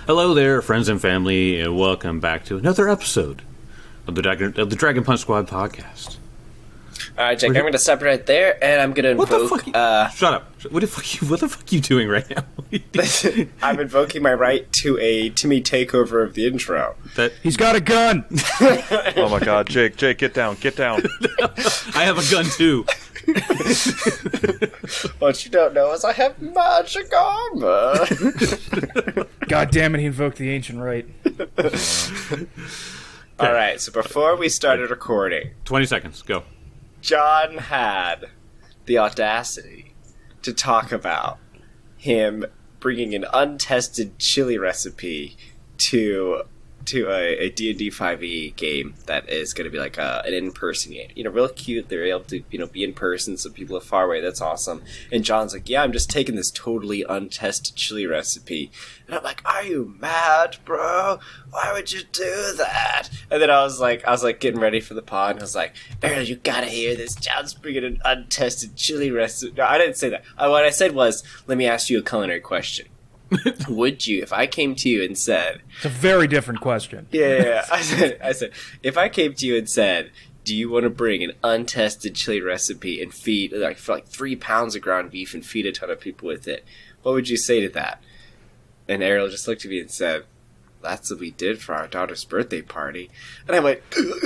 Hello there, friends and family, and welcome back to another episode of the Dragon Punch Squad podcast. All right, Jake, I'm going to stop right there, and I'm going to invoke... What the fuck? Shut up. What the fuck are you doing right now? I'm invoking my right to a Timmy takeover of the intro. He's got a gun! Oh my god, Jake, get down. I have a gun too. What you don't know is I have magic armor. God damn it, he invoked the ancient right. Alright, so before we started recording, 20 seconds, go. John had the audacity to talk about him bringing an untested chili recipe to a D&D 5e game that is going to be like an in-person game. You know, real cute. They're able to, be in person, so people are far away. That's awesome. And John's like, yeah, I'm just taking this totally untested chili recipe. And I'm like, are you mad, bro? Why would you do that? And then I was like getting ready for the pod, and I was like, Errol, you gotta hear this. John's bringing an untested chili recipe. No, I didn't say that. What I said was, let me ask you a culinary question. Would you, if I came to you and said... It's a very different question. Yeah. I said, if I came to you and said, do you want to bring an untested chili recipe and feed, for 3 pounds of ground beef and feed a ton of people with it, what would you say to that? And Errol just looked at me and said, that's what we did for our daughter's birthday party. And I went,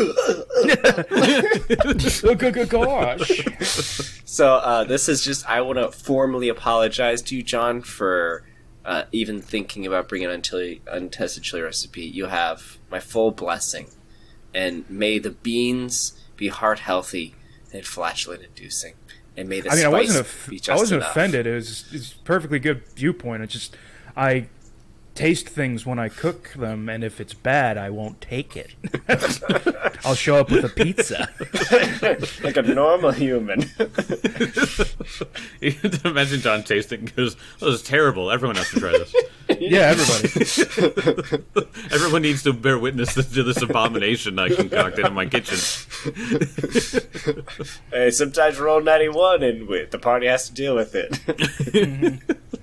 Gosh. So, this is just, I want to formally apologize to you, John, for... even thinking about bringing an untested chili recipe. You have my full blessing, and may the beans be heart healthy and flatulent inducing, and may the spice be just I wasn't enough. offended. It's a perfectly good viewpoint. It's just I taste things when I cook them, and if it's bad, I won't take it. I'll show up with a pizza. Like a normal human. You can imagine John tasting because this is terrible. Everyone has to try this. Yeah, everybody. Everyone needs to bear witness to this abomination I concocted in my kitchen. Hey, sometimes roll 91 and the party has to deal with it.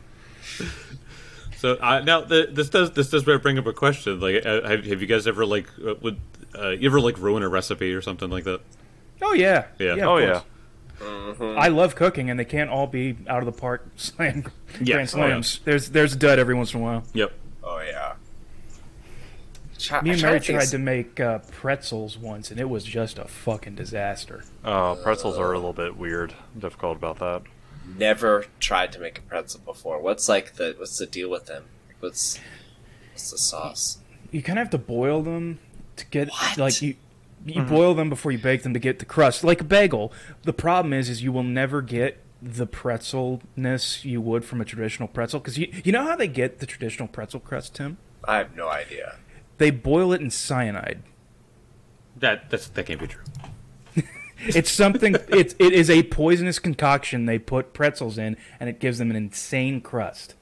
So now this does bring up a question. Like, have you guys ever you ever ruin a recipe or something like that? Oh yeah. Yeah. Of course. Mm-hmm. I love cooking, and they can't all be out of the park grand slams. Oh, yeah. There's a dud every once in a while. Yep. Oh yeah. Me and Mary tried to make pretzels once, and it was just a fucking disaster. Oh, pretzels are a little bit weird, difficult about that. Never tried to make a pretzel before. What's the deal with them? What's the sauce? You kind of have to boil them to get you Mm-hmm. boil them before you bake them to get the crust, like a bagel. The problem is you will never get the pretzelness you would from a traditional pretzel, because you know how they get the traditional pretzel crust, Tim? I have no idea. They boil it in cyanide. That can't be true. It's something. It is a poisonous concoction they put pretzels in, and it gives them an insane crust.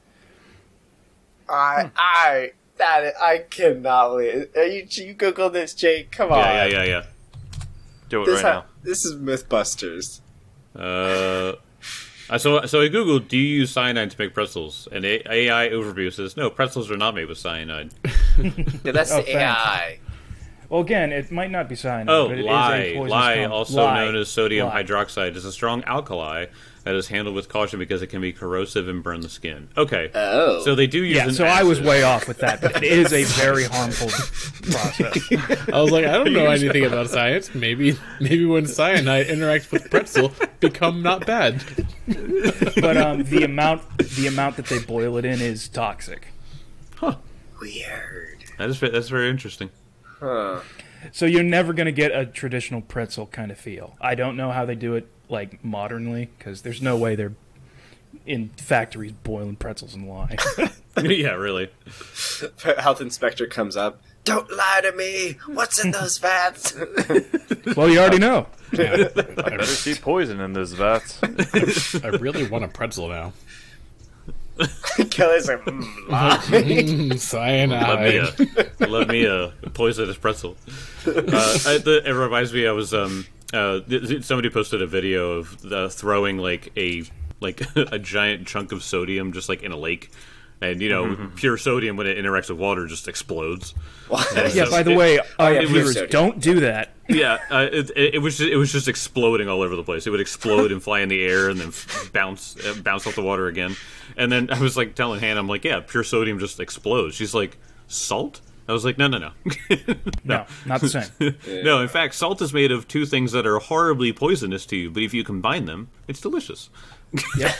I cannot believe it. You Google this, Jake. Come on. Yeah. Do it right now. This is Mythbusters. So I googled, do you use cyanide to make pretzels? And AI overview says, no, pretzels are not made with cyanide. Yeah, that's the AI. Well, again, it might not be cyanide, but it is a poisonous also known as sodium hydroxide, is a strong alkali that is handled with caution because it can be corrosive and burn the skin. Okay. Oh. So they do use an so acid. I was way off with that, but it is a very harmful process. I was like, I don't know anything about science. Maybe when cyanide interacts with pretzel, become not bad. But the amount that they boil it in is toxic. Huh. Weird. That's very interesting. Huh. So you're never going to get a traditional pretzel kind of feel. I don't know how they do it modernly, because there's no way they're in factories boiling pretzels in lye. Yeah, really. Health inspector comes up. Don't lie to me. What's in those vats? Well, you already know. Yeah. I better see poison in those vats. I really want a pretzel now. Kelly's like, lie. Cyanide. Let me a poisonous pretzel. It reminds me. I was somebody posted a video of throwing a giant chunk of sodium just in a lake, And pure sodium when it interacts with water just explodes. Yeah. By the way, pure viewers, sodium. don't do that. Yeah, it was just exploding all over the place. It would explode and fly in the air and then bounce off the water again. And then I was like telling Hannah, I'm like, yeah, pure sodium just explodes. She's like, salt? I was like, no. No, not the same. No, in fact, salt is made of two things that are horribly poisonous to you, but if you combine them, it's delicious. Yeah.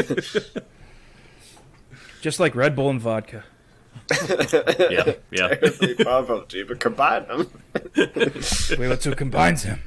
Just like Red Bull and vodka. Yeah. Probably, but combine them. Wait, that's what combines them.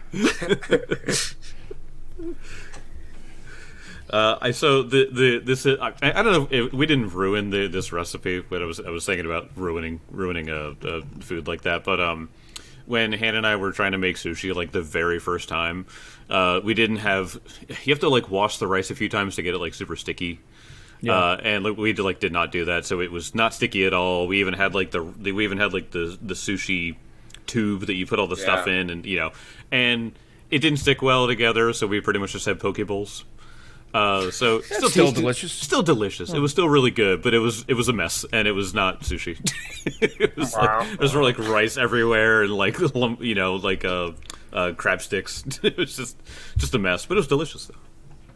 I don't know if we didn't ruin this recipe, but I was thinking about ruining food like that. But when Hannah and I were trying to make sushi like the very first time, we didn't have. You have to like wash the rice a few times to get it like super sticky. Yeah. And we did not do that, so it was not sticky at all. We even had like the sushi tube that you put all the stuff in, and and it didn't stick well together. So we pretty much just had poke bowls. So Still delicious. Still delicious. It was still really good, but it was a mess, and it was not sushi. It was there was like rice everywhere and like crab sticks. It was just a mess, but it was delicious though.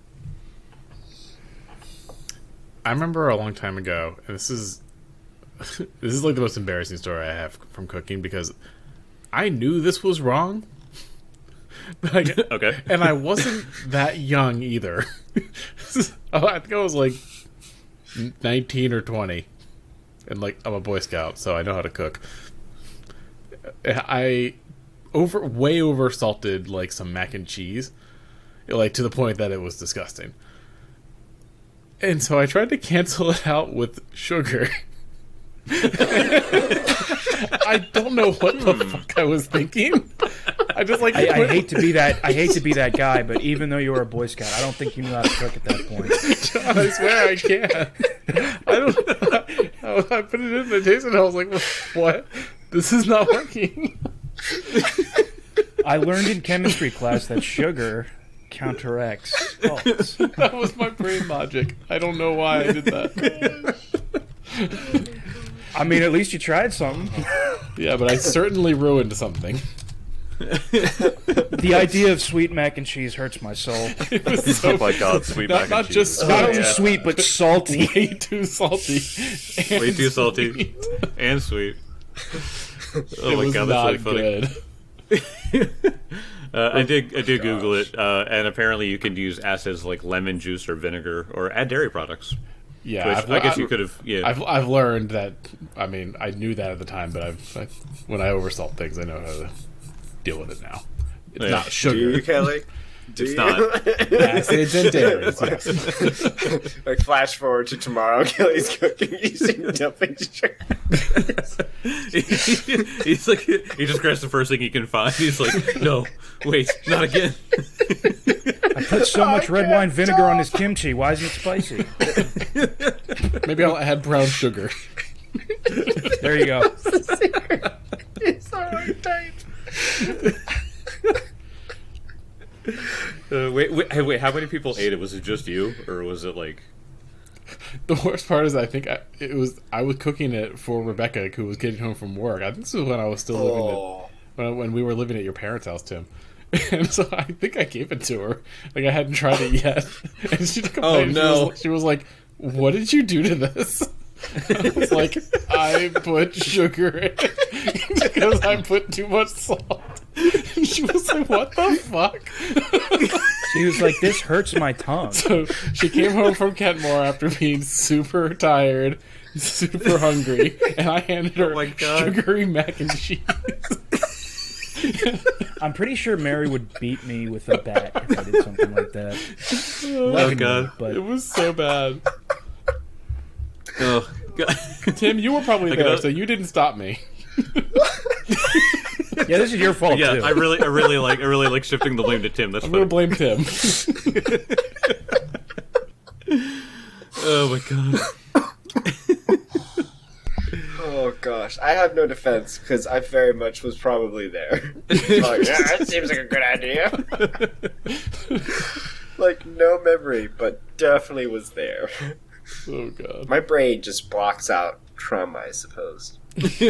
I remember a long time ago, and this is like the most embarrassing story I have from cooking because I knew this was wrong. Okay. And I wasn't that young either. I think I was like 19 or 20. And like I'm a Boy Scout, so I know how to cook. I way over salted like some mac and cheese. Like to the point that it was disgusting. And so I tried to cancel it out with sugar. I don't know what the fuck I was thinking. I just like I hate to be that guy, but even though you were a Boy Scout, I don't think you knew how to cook at that point. John, I swear I can't. I put it in the taste and I was like, what? This is not working. I learned in chemistry class that sugar counteracts salts. That was my brain logic. I don't know why I did that. I mean, at least you tried something. Yeah, but I certainly ruined something. The idea of sweet mac and cheese hurts my soul. It was so Oh my god, sweet mac and not cheese. just Not only sweet, but salty. way too salty. Way too and salty sweet. and sweet. Oh It my was god, not that's really funny. good. I did Google it, and apparently you can use acids like lemon juice or vinegar, or add dairy products. Yeah, Which I guess you could have. Yeah, I've learned that. I mean, I knew that at the time, but when I oversalt things, I know how to deal with it now. It's Yeah. not Do sugar. you, Kelly? Do it's you? not. Acids and dairies. Yes. Like flash forward to tomorrow, Kelly's cooking using dumping sugar. He's like, he just grabs the first thing he can find. He's like, no, wait, not again. I put so much red wine vinegar on this kimchi. Why isn't it spicy? Maybe I'll add brown sugar. There you go. It's so tight. Wait, how many people ate it? Was it just you, or was it like? The worst part is, I think I was cooking it for Rebecca, who was getting home from work. I think this was when I was still living when we were living at your parents' house, Tim. And so I think I gave it to her. Like I hadn't tried it yet, and she took a Oh, bite. no. She was like, "What did you do to this?" I was like, "I put sugar in it because I put too much salt." And she was like, "What the fuck?" She was like, "This hurts my tongue." So she came home from Kentmore after being super tired, super hungry, and I handed her my God. sugary mac and cheese. I'm pretty sure Mary would beat me with a bat if I did something like that. Oh god. But It was so bad. Oh god. Tim, you were probably Like there, a- so you didn't stop me. yeah, this is your fault Yeah, too. I really like shifting the blame to Tim. That's I'm funny. gonna blame Tim. Oh my god. Oh gosh, I have no defense because I very much was probably there. Like, yeah, that seems like a good idea. Like no memory, but definitely was there. Oh god. My brain just blocks out trauma, I suppose.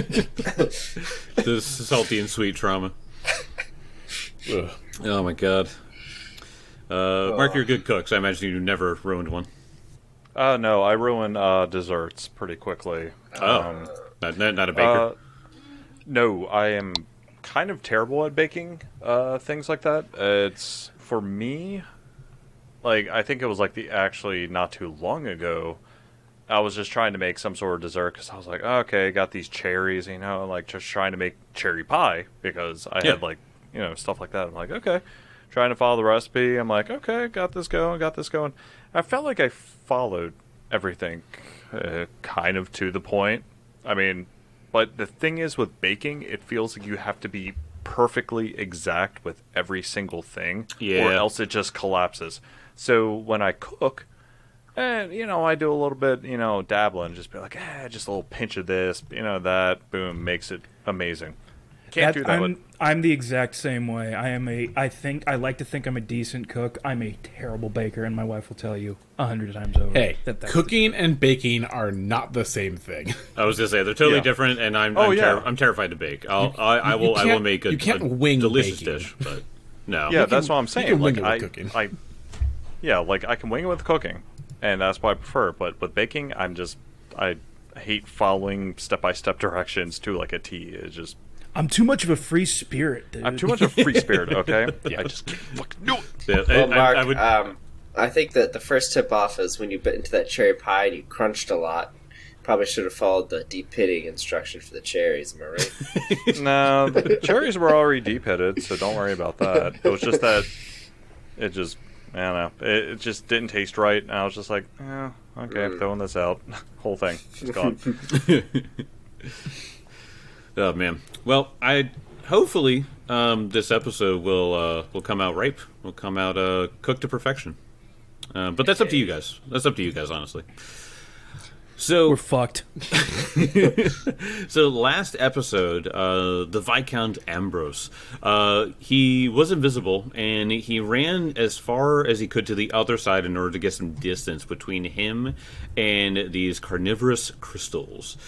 This salty and sweet trauma. Ugh. Oh my god. Mark, you're a good cook, so I imagine you never ruined one. No, I ruin desserts pretty quickly. Not a baker. No, I am kind of terrible at baking things like that. It's, for me, like, I think it was like actually not too long ago, I was just trying to make some sort of dessert because I was like, oh, okay, I got these cherries, like just trying to make cherry pie because I had like, stuff like that. I'm like, okay, trying to follow the recipe. I'm like, okay, got this going. I felt like I followed everything kind of to the point. I mean, but the thing is with baking, it feels like you have to be perfectly exact with every single thing, or else it just collapses. So when I cook, and I do a little bit, dabbling, just be like, just a little pinch of this, that, boom, makes it amazing. Can't do that. I'm the exact same way. I like to think I'm a decent cook. I'm a terrible baker, and my wife will tell you 100 times over. Hey, that's cooking and baking are not the same thing. I was gonna say they're totally different, and I'm terrified to bake. I will make a delicious dish, but no. Yeah, that's what I'm saying. You can wing it with cooking. I can wing it with cooking, and that's what I prefer. But with baking, I hate following step-by-step directions to like a T. It's just. I'm too much of a free spirit, dude. I'm too much of a free spirit, okay? I just can't fucking do it. Well, Mark, I think that the first tip-off is when you bit into that cherry pie and you crunched a lot. Probably should have followed the deep pitting instruction for the cherries, am I right? No, the cherries were already deep pitted, so don't worry about that. It was just that it just, I don't know, it just didn't taste right, and I was just like, okay, I'm throwing this out. Whole thing, it's gone. Oh man. Well, hopefully this episode will come out ripe. Will come out cooked to perfection. But that's up to you guys. That's up to you guys, honestly. So we're fucked. So last episode, the Viscount Ambrose, he was invisible and he ran as far as he could to the other side in order to get some distance between him and these carnivorous crystals.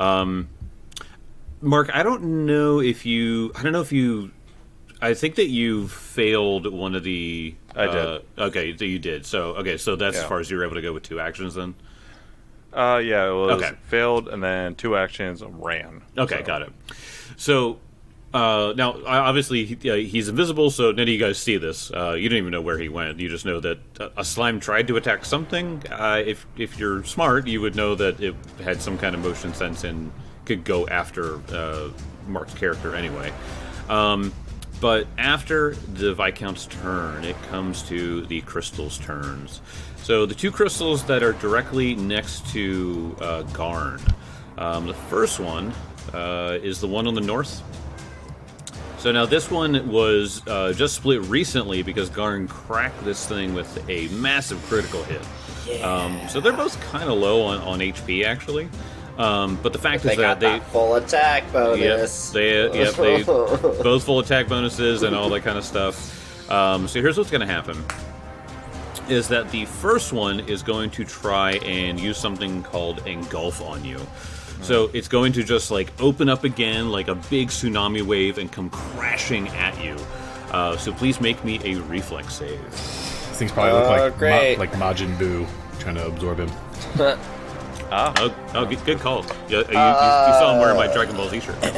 Mark, I don't know if you. I think that you failed one of the. I did. Okay, so you did. So that's as far as you were able to go with 2 actions then. Yeah, it was failed, and then 2 actions, ran. Okay, got it. So now, obviously, he's invisible. So none of you guys see this. You don't even know where he went. You just know that a slime tried to attack something. If you're smart, you would know that it had some kind of motion sense and could go after Mark's character anyway. But after the Viscount's turn, it comes to the crystals' turns. So the 2 crystals that are directly next to Garn. The first one is the one on the north. So now this one was just split recently because Garn cracked this thing with a massive critical hit. Yeah. So they're both kind of low on HP, actually. But the fact is that they full attack bonus. They both full attack bonuses and all that kind of stuff. So here's what's going to happen: is that the first one is going to try and use something called Engulf on you. So it's going to just like open up again like a big tsunami wave and come crashing at you. So please make me a reflex save. These things probably look like Majin Buu trying to absorb him. Good call. You saw him wearing my Dragon Ball Z shirt.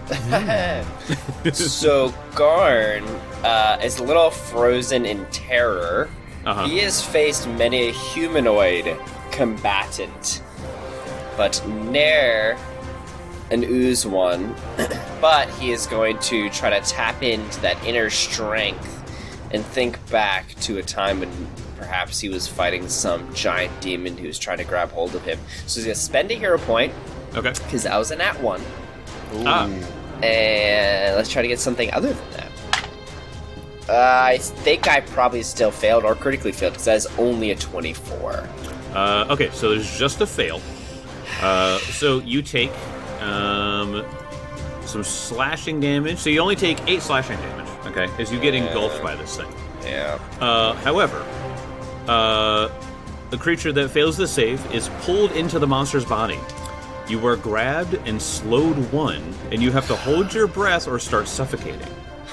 So Garn is a little frozen in terror. Uh-huh. He has faced many a humanoid combatant, but ne'er an ooze one. But he is going to try to tap into that inner strength and think back to a time when perhaps he was fighting some giant demon who was trying to grab hold of him. So he's going to spend a hero point. Okay. Because that was a nat 1. Ooh. And let's try to get something other than that. I think I probably still failed or critically failed because that is only a 24. Okay, so there's just a fail. So you take some slashing damage. So you only take 8 slashing damage, okay, as you get engulfed by this thing. Yeah. However, a creature that fails the save is pulled into the monster's body. You are grabbed and slowed 1, and you have to hold your breath or start suffocating.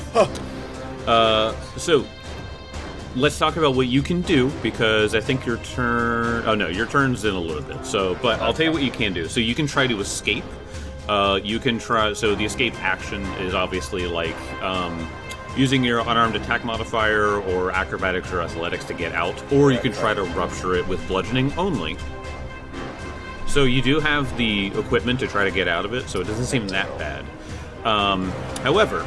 So, let's talk about what you can do, because I think your turn... Oh, no, your turn's in a little bit. So, but I'll tell you what you can do. So you can try to escape. You can try... So the escape action is obviously like using your unarmed attack modifier or acrobatics or athletics to get out, or you can try to rupture it with bludgeoning only. So you do have the equipment to try to get out of it, so it doesn't seem that bad. However,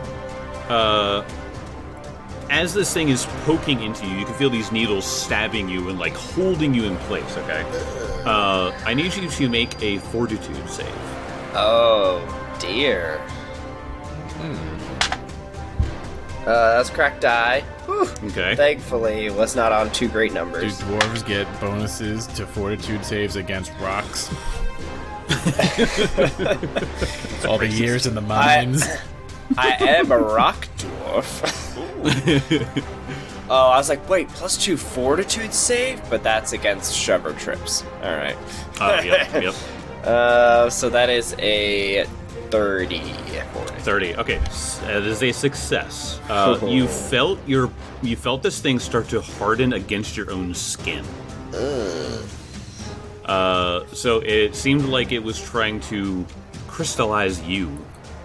as this thing is poking into you, you can feel these needles stabbing you and like holding you in place, okay? I need you to make a fortitude save. Oh, dear. That's cracked die. Whew. Okay. Thankfully, it was not on 2 great Do numbers. dwarves get bonuses to fortitude saves against rocks? All the years in the mines. I am a rock dwarf. Oh, I was like, wait, +2 fortitude save? But that's against shove trips. Alright. Yep. So that is a 30. 30. Okay, that is a success. You felt this thing start to harden against your own skin. So it seemed like it was trying to crystallize you.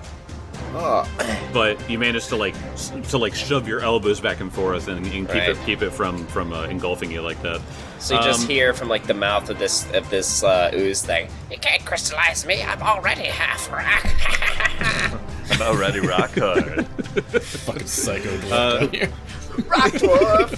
But you managed to like shove your elbows back and forth and keep it from engulfing you like that. So you just hear from like the mouth of this ooze thing. You can't crystallize me. I'm already half rock. I'm already rock hard. Fucking psycho dwarf down here. Rock dwarf.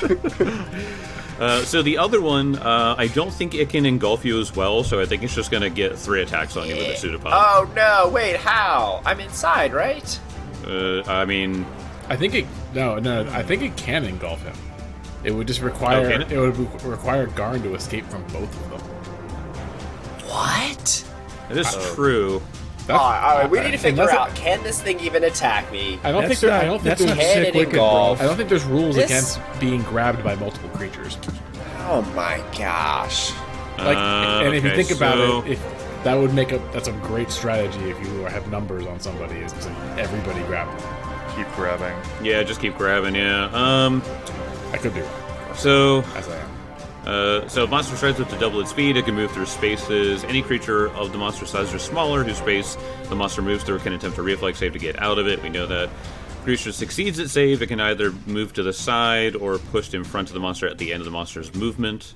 So the other one, I don't think it can engulf you as well, so I think it's just going to get 3 attacks on you with a pseudopod. Oh no! Wait, how? I'm inside, right? I mean... I think it I think it can engulf him. It would just require it would require Garn to escape from both of them. What? It is true. All right, we need to figure Unless out, can this thing even attack me? I don't think there's not sick, wicked brawl. I don't think there's rules This- against being grabbed by multiple creatures. Oh my gosh. Like, and if you okay, think about so- it, if that would that's a great strategy if you have numbers on somebody, is to everybody grab them. Keep grabbing. Yeah, just keep grabbing, yeah. I could do it, So... as I am. So monster strides with the double its speed. It can move through spaces. Any creature of the monster size or smaller whose space the monster moves through can attempt a reflex save to get out of it. We know that. Creature succeeds its save. It can either move to the side or pushed in front of the monster at the end of the monster's movement.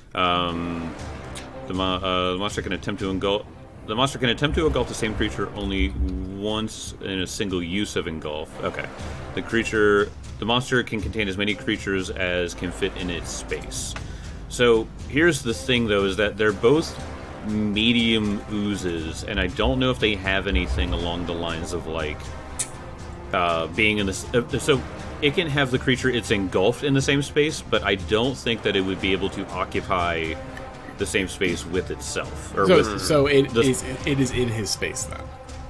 The monster can attempt to engulf. The monster can attempt to engulf the same creature only once in a single use of engulf. Okay. The monster can contain as many creatures as can fit in its space. So here's the thing, though, is that they're both medium oozes, and I don't know if they have anything along the lines of like being in this. So it can have the creature it's engulfed in the same space, but I don't think that it would be able to occupy the same space with itself. Or So it is in his space then.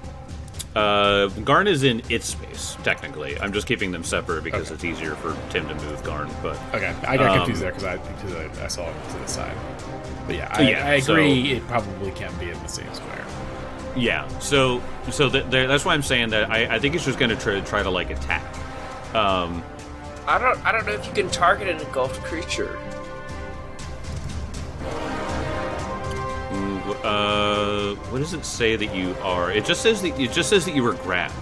Garn is in its space, technically. I'm just keeping them separate because it's easier for Tim to move Garn. But Okay, I got confused there because I saw it to the side. But yeah, I agree. It probably can't be in the same square. yeah, so that's why I'm saying that I think it's just going to try to like attack. I don't know if you can target an engulfed creature. What does it say that you are? It just says that you were grabbed.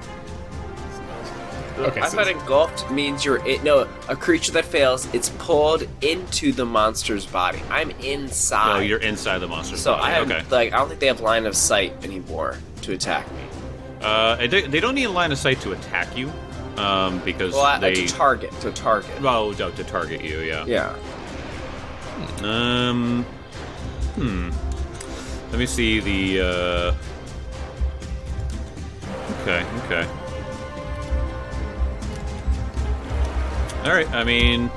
Okay, I thought engulfed means a creature that fails, it's pulled into the monster's body. I'm inside. Oh, you're inside the monster's so body. I have, Okay. I don't think they have line of sight anymore to attack me. They don't need a line of sight to attack you, because To target. Oh, to target you. Yeah. Yeah. Let me see the. Okay. All right. I mean,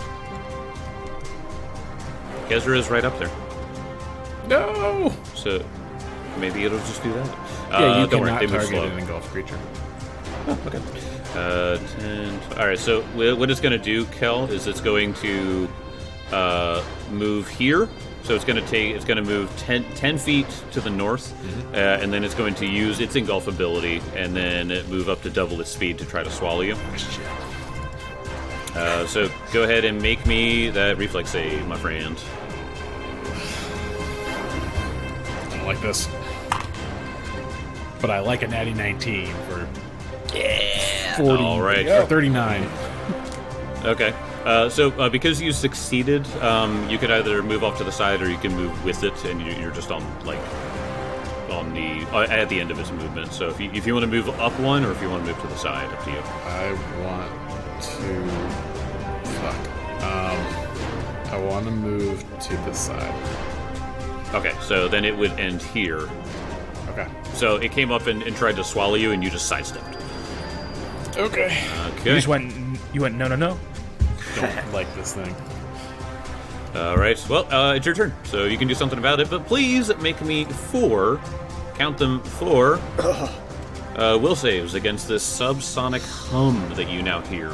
Gezra is right up there, no. so maybe it'll just do that. Yeah, you don't worry, cannot they move target slow. an engulfed creature. 10. All right. So what it's going to do, Kel, is it's going to move here. So it's going to move 10 feet to the north, and then it's going to use its engulf ability, and then move up to double its speed to try to swallow you. So go ahead and make me that reflex save, my friend. I don't like this. But I like a natty 19 for 40 All right. or 39. Okay. So because you succeeded, you could either move off to the side or you can move with it, and you're just on the at the end of its movement. So if you want to move up one, or if you want to move to the side, up to you. I want to... Fuck. I want to move to the side. Okay. So then it would end here. Okay. So it came up and tried to swallow you, and you just sidestepped. Okay. Okay. You just went. You went. No, no, no. Don't like this thing. All right. Well, it's your turn, so you can do something about it. But please make me 4. Count them 4. Will saves against this subsonic hum that you now hear.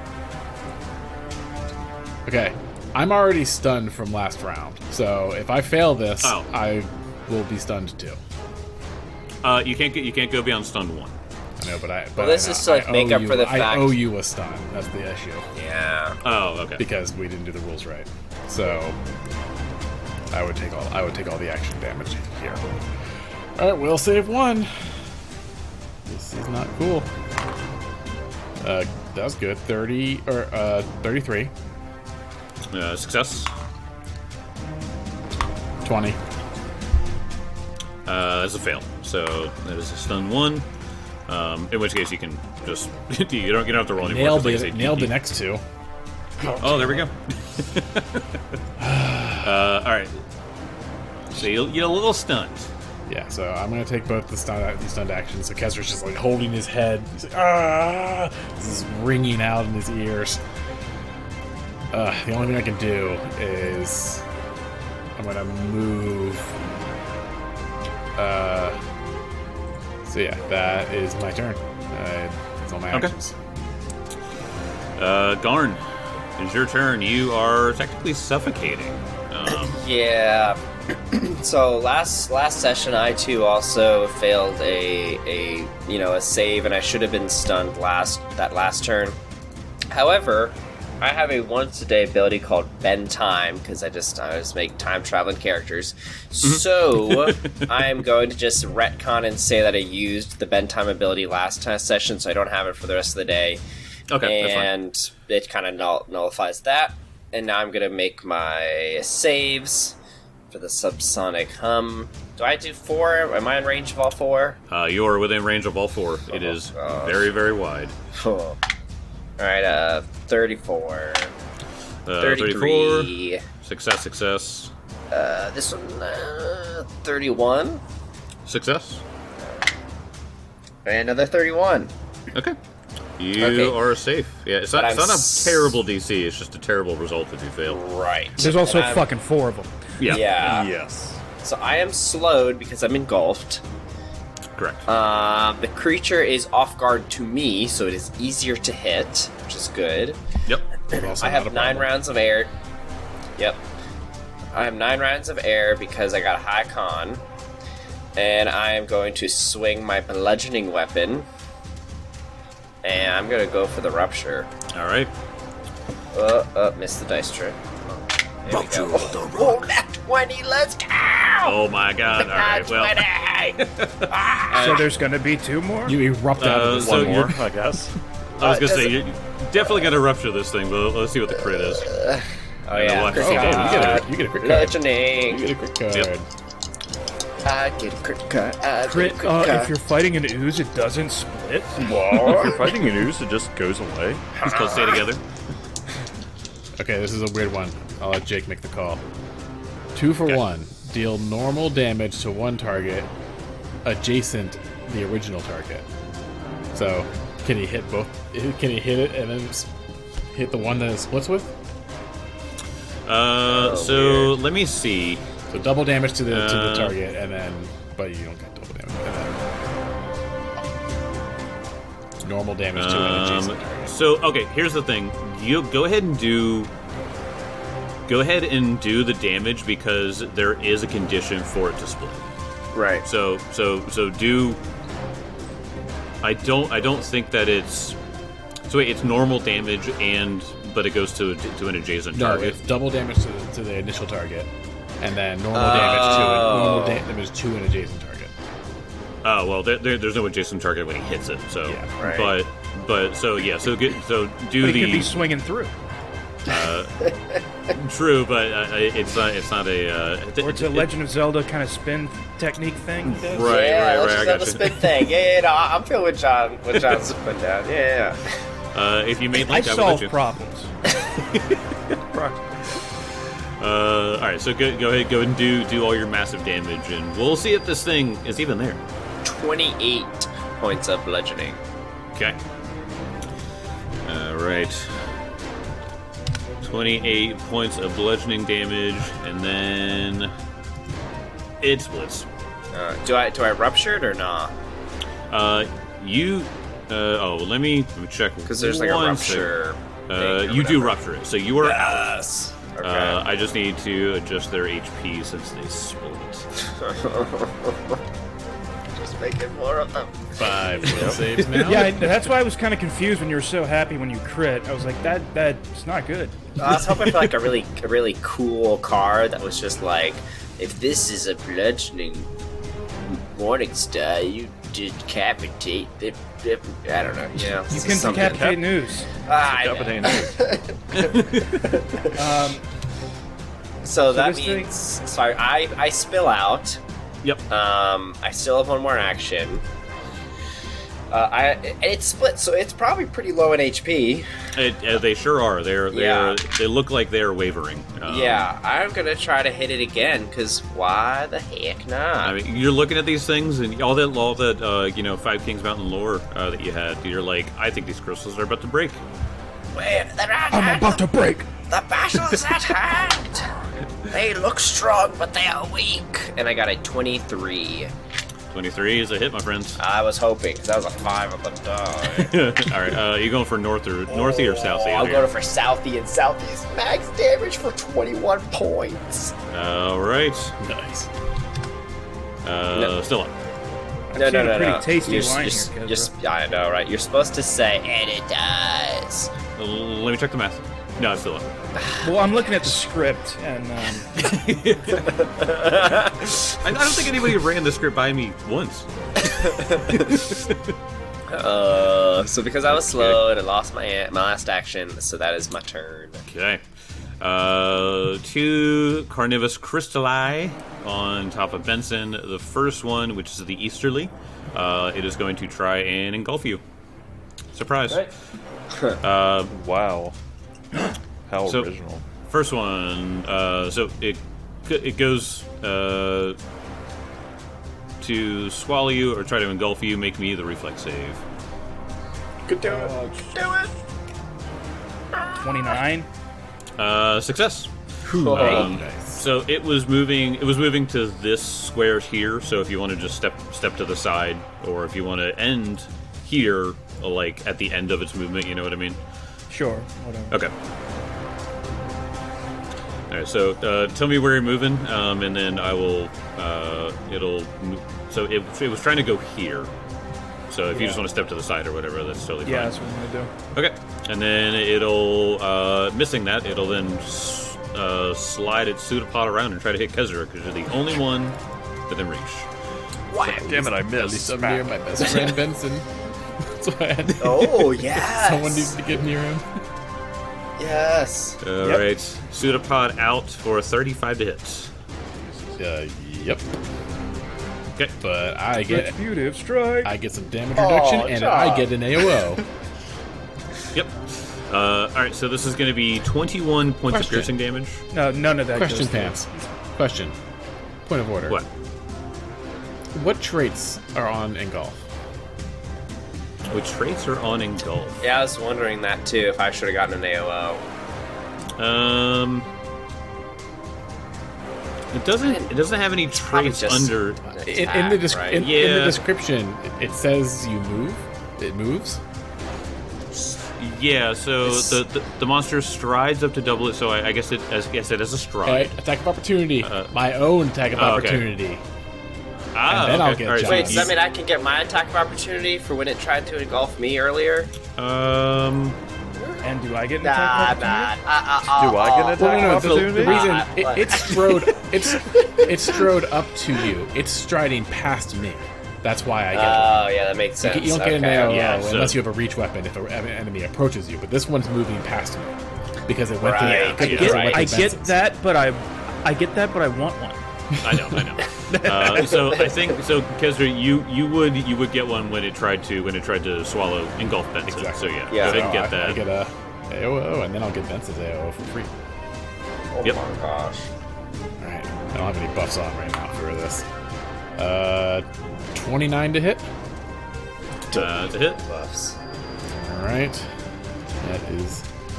Okay. I'm already stunned from last round, so if I fail this, Oh. I will be stunned too. You can't go beyond stun 1. I know, but Well, this is to, like, make up for the I fact- owe you a stun. That's the issue. Yeah. Oh, okay. Because we didn't do the rules right. So I would take all the action damage here. Alright, we'll save 1. This is not cool. That was good. 33. Success. 20. That's a fail. So that is a stun 1. In which case you can just you don't have to roll anymore. Nailed 'cause like I it. said, Nailed the next 2. Oh, there we go. All right. So you're a little stunned. Yeah, so I'm gonna take both these stunned actions. So Kesser's just like holding his head. He's like, ah! This is ringing out in his ears. The only thing I can do is I'm gonna move. So yeah, that is my turn. That's all my Okay. actions. Garn, it's your turn. You are technically suffocating. Yeah. So last session, I too also failed a save, and I should have been stunned that last turn. However, I have a once a day ability called Bend Time because I just make time traveling characters. So I'm going to just retcon and say that I used the Bend Time ability last session, so I don't have it for the rest of the day. Okay, that's fine. And it kind of nullifies that. And now I'm going to make my saves for the subsonic hum. Do I do 4? Am I in range of all 4? You are within range of all 4. It is gosh. very, very wide. All right, 34. 34. Success. This one, 31. Success. And another 31. Okay. You Okay. are safe. Yeah, it's But not I'm a terrible DC. It's just a terrible result if you fail. Right. There's also And I'm- fucking 4 of them. Yeah. Yes. So I am slowed because I'm engulfed. Correct. The creature is off guard to me, so it is easier to hit, which is good. Yep. But also I not have a 9 problem. rounds of air. Yep. I have 9 rounds of air because I got a high con. And I am going to swing my bludgeoning weapon. And I'm going to go for the rupture. All right. Missed the dice trick. There we go. Oh, nat 20, let's go! Oh my God! All right. Well, 20! So there's gonna be 2 more. You erupt out of this so one more. you're- I guess. I was gonna does say it- you're definitely gonna rupture this thing, but let's see what the crit is. Oh, And yeah. we'll have to Oh, see damn, damage. you get a crit card. Bludgeoning. You get a crit card. Yep. I get a crit card. I get a Crit, crit card. if you're fighting an ooze, it doesn't split. If you're fighting an ooze, it just goes away. Let's go stay together. Okay, this is a weird one. I'll let Jake make the call. 2 for Okay. 1. Deal normal damage to one target adjacent the original target. So, can he hit both? Can he hit it and then hit the one that it splits with? So let me see. So double damage to the target, and then but you don't get double damage. And then normal damage to an adjacent target. So okay, here's the thing. You go ahead and do go ahead and do the damage because there is a condition for it to split. Right. So do. I don't think that it's. So wait, it's normal damage but it goes to an adjacent No, target. it's double damage to the initial target, and then normal damage to an adjacent target. Oh well, there's no adjacent target when he hits it. So, Yeah, right. but so yeah, so do But he the could be swinging through. true, but it's not a Or it's a Legend of Zelda kind of spin technique thing. Right, Yeah, let's I just have got a spin thing. Yeah, no, I'm feeling with John. With John's put down. Yeah. If you made I Link, I would solve let you. problems. All right, so go ahead and do all your massive damage, and we'll see if this thing is even there. 28 points of bludgeoning. Okay. All right. 28 points of bludgeoning damage, and then it splits. Do I rupture it or not? Let me check. Because there's like a one rupture. second. thing or You do whatever. rupture it, so you are out. Yes. Okay. I just need to adjust their HP since they split. Just making more of them. 5 will saves now. Yeah, that's why I was kind of confused when you were so happy when you crit. I was like, that's not good. I was hoping for like a really cool card that was just like, if this is a bludgeoning morning star, you decapitate the. I don't know. You know, You can something. decapitate news. I know. So that this thing- means, sorry, I spill out. Yep. I still have one more action. And it's split, so it's probably pretty low in HP. They sure are. Yeah. They look like they're wavering. Yeah, I'm gonna try to hit it again, because why the heck not? I mean, you're looking at these things and all that Five Kings Mountain lore that you had. You're like, I think these crystals are about to break. Wait, I'm about to break. The battle is at hand! They look strong, but they are weak. And I got a 23. 23 is a hit, my friends. I was hoping, because that was a 5 on the die. All right, you going for northy or southy? I'll go for Southie, and Southie's max damage for 21 points. All right. Nice. Still up. No. Pretty tasty You're- line you're- here, you're- I know, right? You're supposed to say, and it does. Let me check the math. No, it's still up. Well, I'm looking at the script, and I don't think anybody ran the script by me once. So because I was slow and I lost my last action, so that is my turn. Okay. 2 Carnivus Crystalli on top of Benson. The first one, which is the Easterly, it is going to try and engulf you. Surprise. Wow. How So- original. First one, so it goes to swallow you or try to engulf you. Make me the reflex save. Could do it. Do it. 29. Success. Nice. So it was moving. It was moving to this square here. So if you want to just step to the side, or if you want to end here, like at the end of its movement, you know what I mean? Sure, whatever. Okay. All right. So tell me where you're moving, and then I will. So it was trying to go here. So if you just want to step to the side or whatever, that's totally fine. Yeah, that's what I'm gonna do. Okay, and then it'll missing that. It'll then slide its pseudopod around and try to hit Kezra because you're the only one within reach. Wow. Damn it, I At missed. least I'm near my best friend Benson. That's why I had to. Oh, yes. Someone needs to get near him. Yes. All right, pseudopod out for 35 to hit. Yep. Okay, But I get Retributive strike. I get some damage reduction, and John. I get an AOO. yep. All right, so this is going to be 21 points of Question. piercing damage. No, none of that. Question, goes through. Pants. Question. Point of order. What? What traits are on Engulf? Which traits are on engulf? Yeah, I was wondering that too, if I should have gotten an AOO. It doesn't have any probably traits just- under. In right? in Yeah. the description, it says you move. It moves. Yeah, so the monster strides up to double it. So I guess it as a stride. Right, attack of opportunity. My own attack of okay. opportunity. Ah, And then okay. I'll get All right, so John's. Wait, does that mean I can get my attack of opportunity for when it tried to engulf me earlier? And do I get an Nah, attack of opportunity? Do I get an attack No, of the opportunity? reason it's strode up to you. It's striding past me. That's why I get it. Oh, yeah, that makes sense. You don't get an Okay. AOO Yeah, so- unless you have a reach weapon if an enemy approaches you. But this one's moving past me because it went Right, through. yeah, because it right. went I through get Benson's. that, but I get that, but I want one. I know. So I think Kezra, you would get one when it tried to swallow engulf Benson. Exactly. So yeah, Yeah. go ahead and get I that. get a AOO, and then I'll get Benson's AOO for free. Oh Yep. my gosh. All right. I don't have any buffs on right now for this. 29 to hit. To hit. Buffs. All right. That is.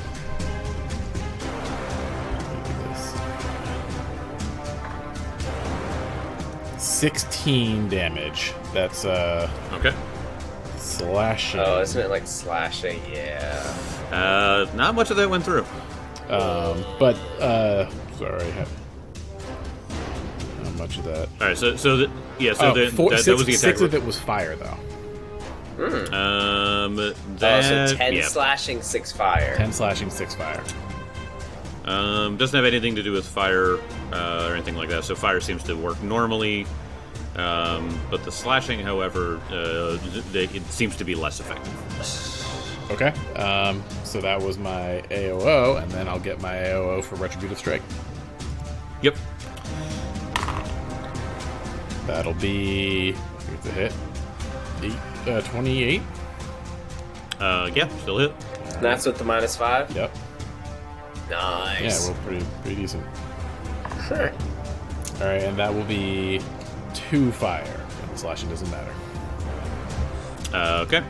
Look at this. 16 damage. That's Okay. slashing. Oh, isn't it like slashing? Yeah. Not much of that went through. But sorry. How much of that? All right. So that Six was the attack. of it was fire, though. That So 10 yeah. slashing, 6 fire. 10 slashing, 6 fire. Doesn't have anything to do with fire or anything like that. So fire seems to work normally, but the slashing, however, it seems to be less effective. Okay. So that was my AOO, and then I'll get my AOO for Retributive Strike. Yep. That'll be. Here's a hit. 28. Yeah, still hit. And that's with the -5? Yep. Yeah, Nice. we're pretty decent. Sure. All right, and that will be 2 fire. And the slashing doesn't matter. Okay.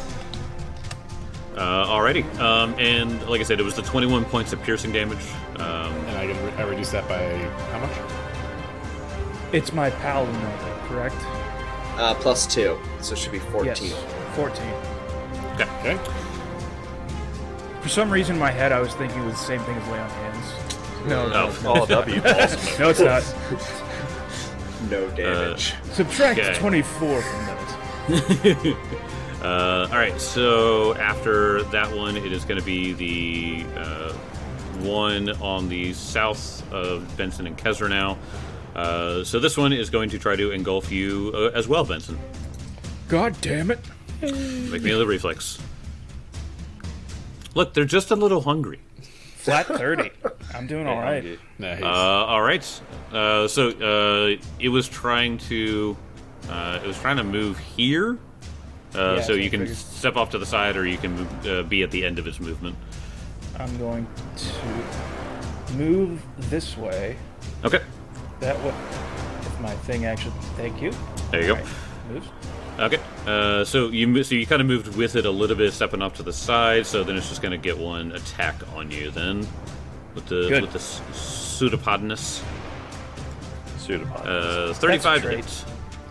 Alrighty. And like I said, it was the 21 points of piercing damage. And I reduce that by how much? It's my paladin level, correct? +2, so it should be 14. Yes, 14. Okay. For some reason, in my head, I was thinking it was the same thing as lay on hands. No, Oh, Oh, that'd be awesome. no, it's not. No damage. Subtract Okay. 24 from that. Alright, so after that one, it is going to be the one on the south of Benson and Kezra now. So this one is going to try to engulf you as well, Benson. God damn it. Make me another reflex. Look, they're just a little hungry. Flat 30. I'm doing all right. Nice. All right. So it was trying to move here. Yeah, So so you I can figured. step off to the side, or you can be at the end of its movement. I'm going to move this way. Okay. That way. If my thing actually. Thank you. There you go. All right, moves. Okay. So you kind of moved with it a little bit, stepping off to the side. So then it's just going to get one attack on you then, with Good. the pseudopodness. Pseudopod. 35 That's hits.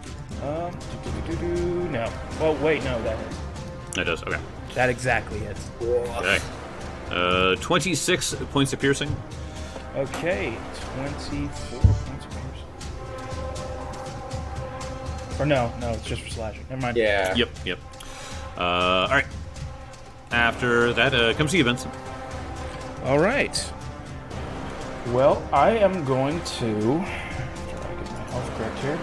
No. Well, wait, no, that is. That does. Okay. That exactly is. Okay. 26 points of piercing. Okay, 24 points of piercing. Or no, it's just for slashing. Never mind. Yeah. Yep. All right. After that, comes to you, Benson. All right. Well, I am going to try to get my health correct here.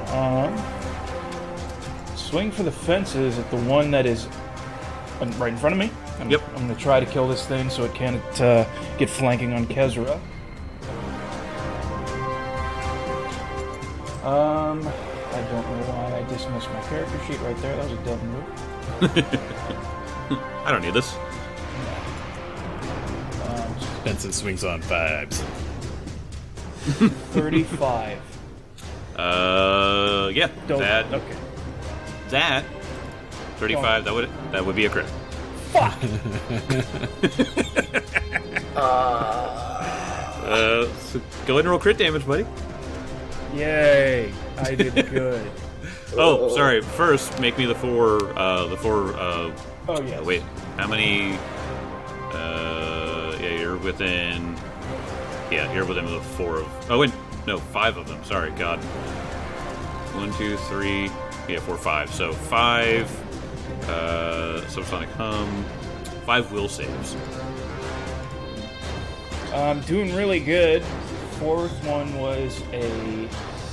Swing for the fences at the one that is right in front of me. I'm going to try to kill this thing so it can't get flanking on Kezra. I don't know why I dismissed my character sheet right there. That was a dumb move. I don't need this. Benson swings on 5s. 35. Yeah. Don't. That Okay. 35. That would be a crit. Fuck! So go ahead and roll crit damage, buddy. Yay! I did good. Oh, sorry. First, make me the four. Oh yeah. Wait, how many? Yeah, you're within. Yeah, you're within the 4 of. Oh, wait, no, 5 of them. Sorry, God. 1, 2, 3. Yeah, 4, 5. So 5. Subsonic hum. 5 will saves. I'm doing really good. Fourth one was a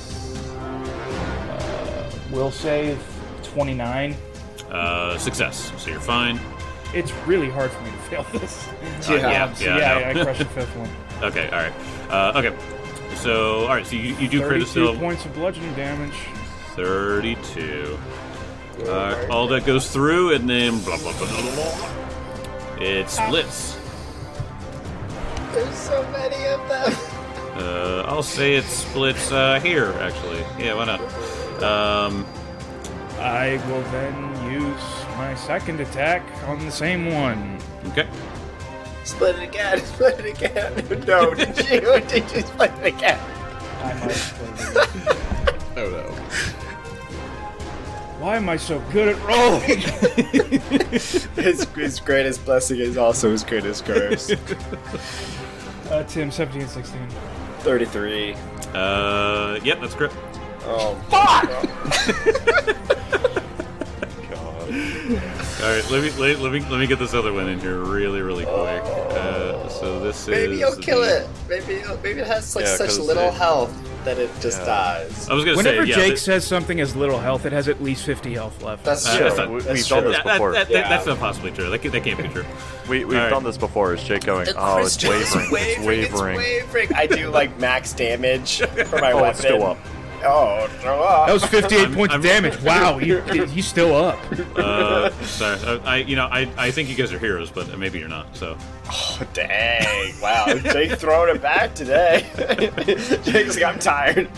will save 29. Success. So you're fine. It's really hard for me to fail this. Yeah, I crushed the fifth one. Okay, all right. Okay. So, all right. So you do crit 32 still. points of bludgeoning damage. 32. All that goes through, and then blah blah blah blah blah. It splits. There's so many of them. I'll say it splits here, actually. Yeah, why not? I will then use my second attack on the same one. Okay. Split it again. Split it again. No, did you? Did you split it again? I might split it again. Oh no. Why am I so good at rolling? His greatest blessing is also his greatest curse. Tim, 17, 16. 33. Yep, that's correct. Oh, Fuck! God. All right, let me get this other one in here really quick. So this maybe is. you'll kill it. Maybe it has like Yeah, such 'cause little it- health that it just Yeah. dies. I was gonna Whenever say, yeah, Jake says something has little health, it has at least 50 health left. That's Yeah, true. that's not- we've That's done true. this before. That's not possibly true. That can't be true. We've All right. done this before. Is Jake going? The Oh, it's crystal is wavering. It's wavering. I do like max damage for my Oh, weapon. it's still up. Oh, still up. That was 58 points I'm- of damage. Wow, he's still up. Sorry, I think you guys are heroes, but maybe you're not. So Oh, dang. Wow. Jake throwing it back today. Jake's like, I'm tired.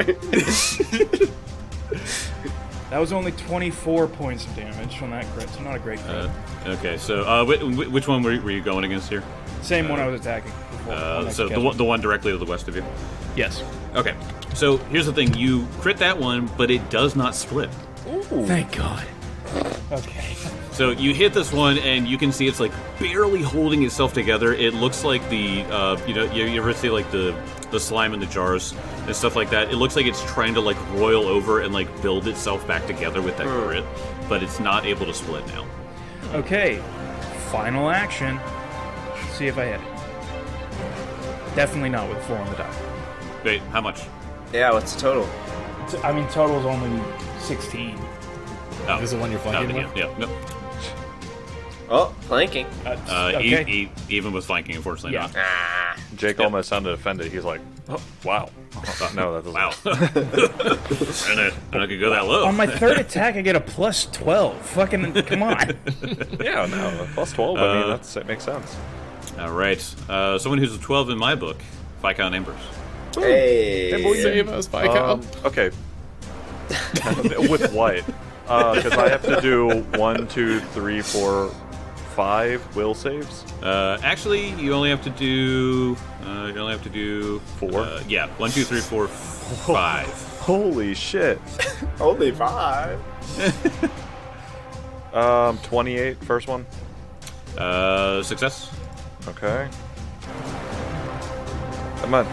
That was only 24 points of damage from that crit, so not a great crit. okay. So which one were you going against here? Same one I was attacking before. One So next the to the one directly to the west of you. Yes. Okay. So here's the thing: you crit that one, but it does not split. Thank God. Okay. So you hit this one, and you can see it's like barely holding itself together. It looks like the you ever see like the slime in the jars and stuff like that. It looks like it's trying to like roil over and like build itself back together with that crit, but it's not able to split now. Okay. Final action. See if I hit it. Definitely not with 4 on the die. Wait, how much? Yeah, what's the total? I mean, total's only 16. Oh, This is the one you're flanking with? Yeah, no. Oh, flanking. Okay. Even with flanking, unfortunately Yeah. not. Jake almost sounded offended. He's like, oh, "Wow, no, that doesn't." Wow. and I could go that low. On my third attack, I get a plus 12. Fucking, come on. Yeah, no, plus 12. I mean, it makes sense. All right. Someone who's a 12 in my book, Viscount Ambers. Hey. Save us, Viscount. Okay. With what? Because I have to do 1, 2, 3, 4, 5 will saves. Actually, you only have to do. 4? Yeah, 1, 2, 3, 4, 5. Holy shit. Only 5. 28, first one. Success. Okay. Come on.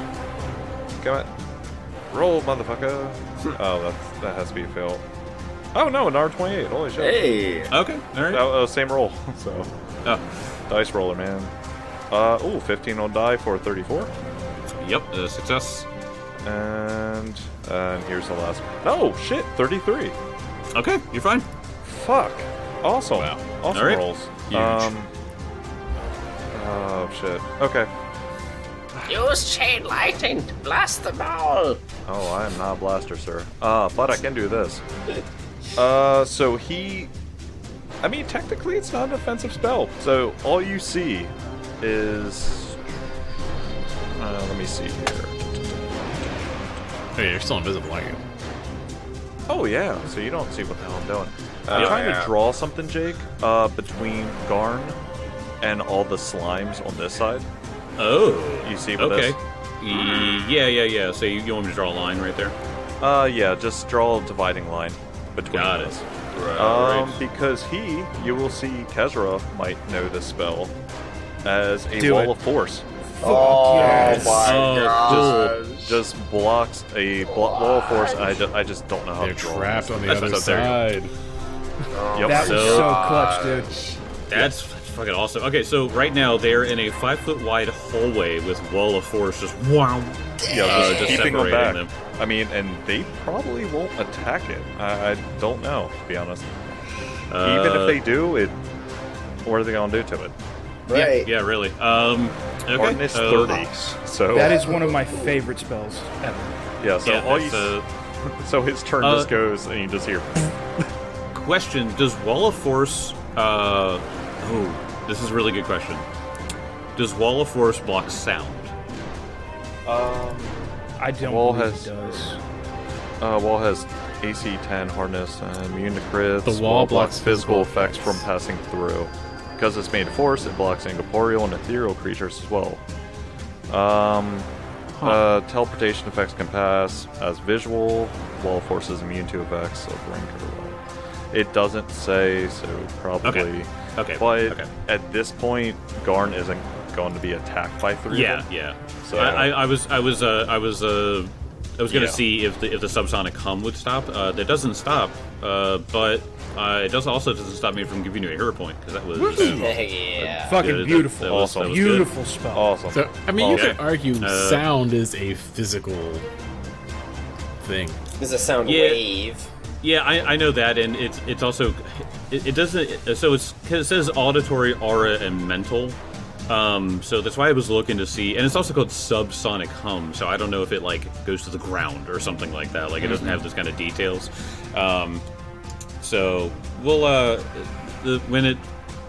Roll, motherfucker. Oh, that has to be a fail. Oh no, an R28. Holy shit. Hey. Okay. All right. Same roll. So, Oh, dice roller, man. 15 on die for 34. yep. Success. And here's the last one. Oh, shit, 33. Okay, you're fine. Fuck. Awesome. Wow. Awesome All right. rolls. Huge. Oh, shit. Okay. Use chain lightning to blast them all. Oh, I am not a blaster, sir. But I can do this. So he... I mean, technically it's not an offensive spell. So all you see is... let me see here. Hey, you're still invisible, aren't you? Oh, yeah. So you don't see what the hell I'm doing. Oh, I'm trying yeah. to draw something, Jake, between Garn and all the slimes on this side. Oh. You see with Okay. this? Yeah. So you want me to draw a line right there? Yeah, just draw a dividing line. between Got it. us. Right. Because you will see Kezra might know this spell as a Do Wall it. of Force. Oh yes. my Oh, gosh. Just blocks a Wall of Force, and I just don't know how They're to draw trapped this. on the That's other what's up there. side. Yep. That was So- so clutch, dude. That's fucking awesome. Okay, so right now they're in a 5-foot wide hallway with Wall of Force just wow. Yeah, just just keeping them separating back. them. I mean, and they probably won't attack it. I don't know, to be honest. Even if they do, what are they gonna do to it? Right. Yeah, really. Okay. Hardness 30. So That is one of my favorite spells ever. yeah. So Yeah, all you that's, so his turn just goes, and you just hear. question: does Wall of Force? This is a really good question. Does Wall of Force block sound? I don't Wall believe has- it does. Wall has AC 10 hardness and immune to crits. The wall blocks physical physical effects from passing through. Because it's made of force, it blocks incorporeal and ethereal creatures as well. Teleportation effects can pass as visual. Wall of Force is immune to effects of rank or level. It doesn't say, so probably. Okay. But Okay. at this point, Garn isn't going to be attacked by three. Yeah, of them. yeah. So- I was gonna Yeah. see if the subsonic hum would stop. That doesn't stop, but it doesn't stop me from giving you a hero point because that was Yeah. Fucking that- beautiful. that was- that was good. Beautiful spell. Awesome. So, I mean, you Okay. could argue sound is a physical thing. There's a sound Yeah. wave. Yeah, I know that, and it's also it doesn't. So it's cause it says auditory, aura, and mental. So that's why I was looking to see, and it's also called subsonic hum. So I don't know if it like goes to the ground or something like that. Like it doesn't have those kind of details. So we'll when it,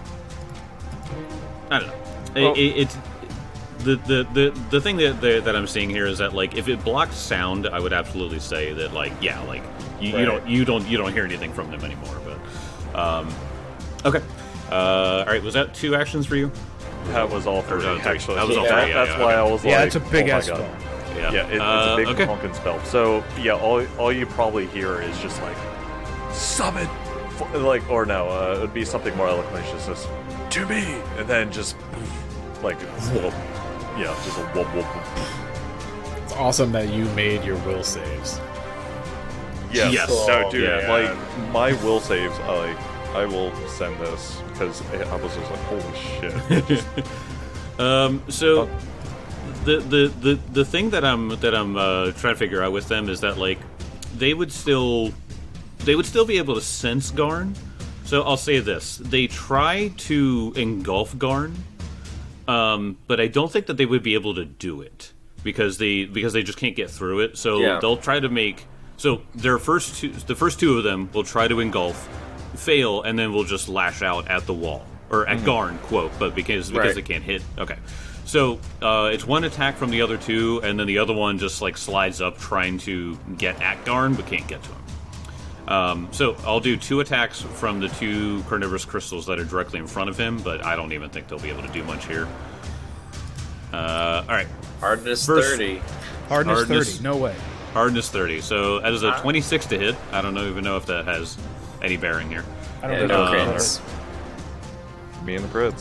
I don't know. Well- It's the thing that I'm seeing here is that like if it blocked sound, I would absolutely say that like yeah, like you don't hear anything from them anymore. But okay, all right. Was that 2 actions for you? That was all three, Or, three. actually. That was all three, yeah, That's yeah, why okay. I was Yeah, like, it's a big oh my ass God. spell. Yeah, it's a big okay. honking spell. So yeah, all you probably hear is just like summon, like or no, it would be something more eloquent. It's just to me, and then just like whoop. Yeah, just a whoop whoop. Whoop. It's awesome that you made your will saves. Yes. Yes. No, dude. Yeah. Like my will saves. I will send this because I was just like, holy shit. Just, So the thing that I'm trying to figure out with them is that like they would still be able to sense Garn. So I'll say this: they try to engulf Garn, but I don't think that they would be able to do it because they just can't get through it. So Yeah. they'll try to make the first two of them will try to engulf, fail, and then we'll just lash out at the wall or at Garn, quote. But because Right. they can't hit, okay. So it's one attack from the other two, and then the other one just like slides up trying to get at Garn, but can't get to him. So I'll do 2 attacks from the 2 carnivorous crystals that are directly in front of him, but I don't even think they'll be able to do much here. All right, Hardness First- 30. Hardness Hardness- 30. No way. hardness 30. So that is a 26 to hit. I don't even know if that has any bearing here. I don't Yeah, think no it crits. me and the crits.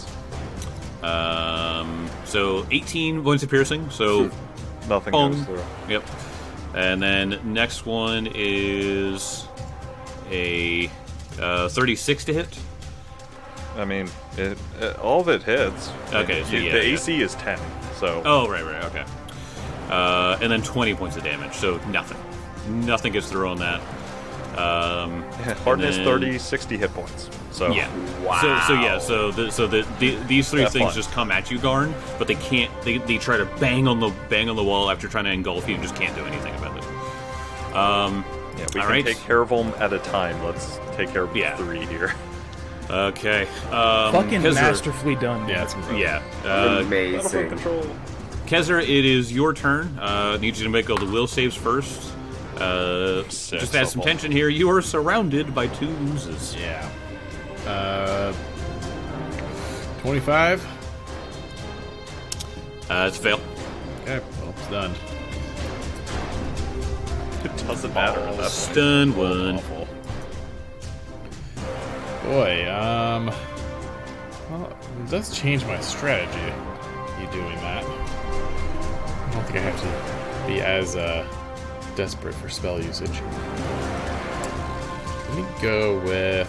So 18 points of piercing. So Nothing Pong. goes through. Yep. And then next one is a 36 to hit. I mean, all of it hits. Okay, so yeah, the yeah. AC is 10. So Oh, right, okay. And then 20 points of damage, so nothing. Nothing gets through on that. hardness then- 30, 60 hit points. So Yeah. Wow. So these 3 Have things fun. just come at you, Garn, but they can't. They try to bang on the wall after trying to engulf you, and just can't do anything about it. yeah, we all can right. take care of them at a time. Let's take care of Yeah. 3 here. Okay. Fucking Kezra- masterfully done. Yeah, it's incredible. Yeah. Amazing. Kezra, it is your turn. Need you to make all the will saves first. Just add some tension here. You are surrounded by 2 oozes. Yeah. 25. It's a fail. Okay, well, it's done. It doesn't matter at that point. Stun 1. Awful. Boy, well, it does change my strategy, you doing that. I don't think I have to be as, desperate for spell usage. Let me go with...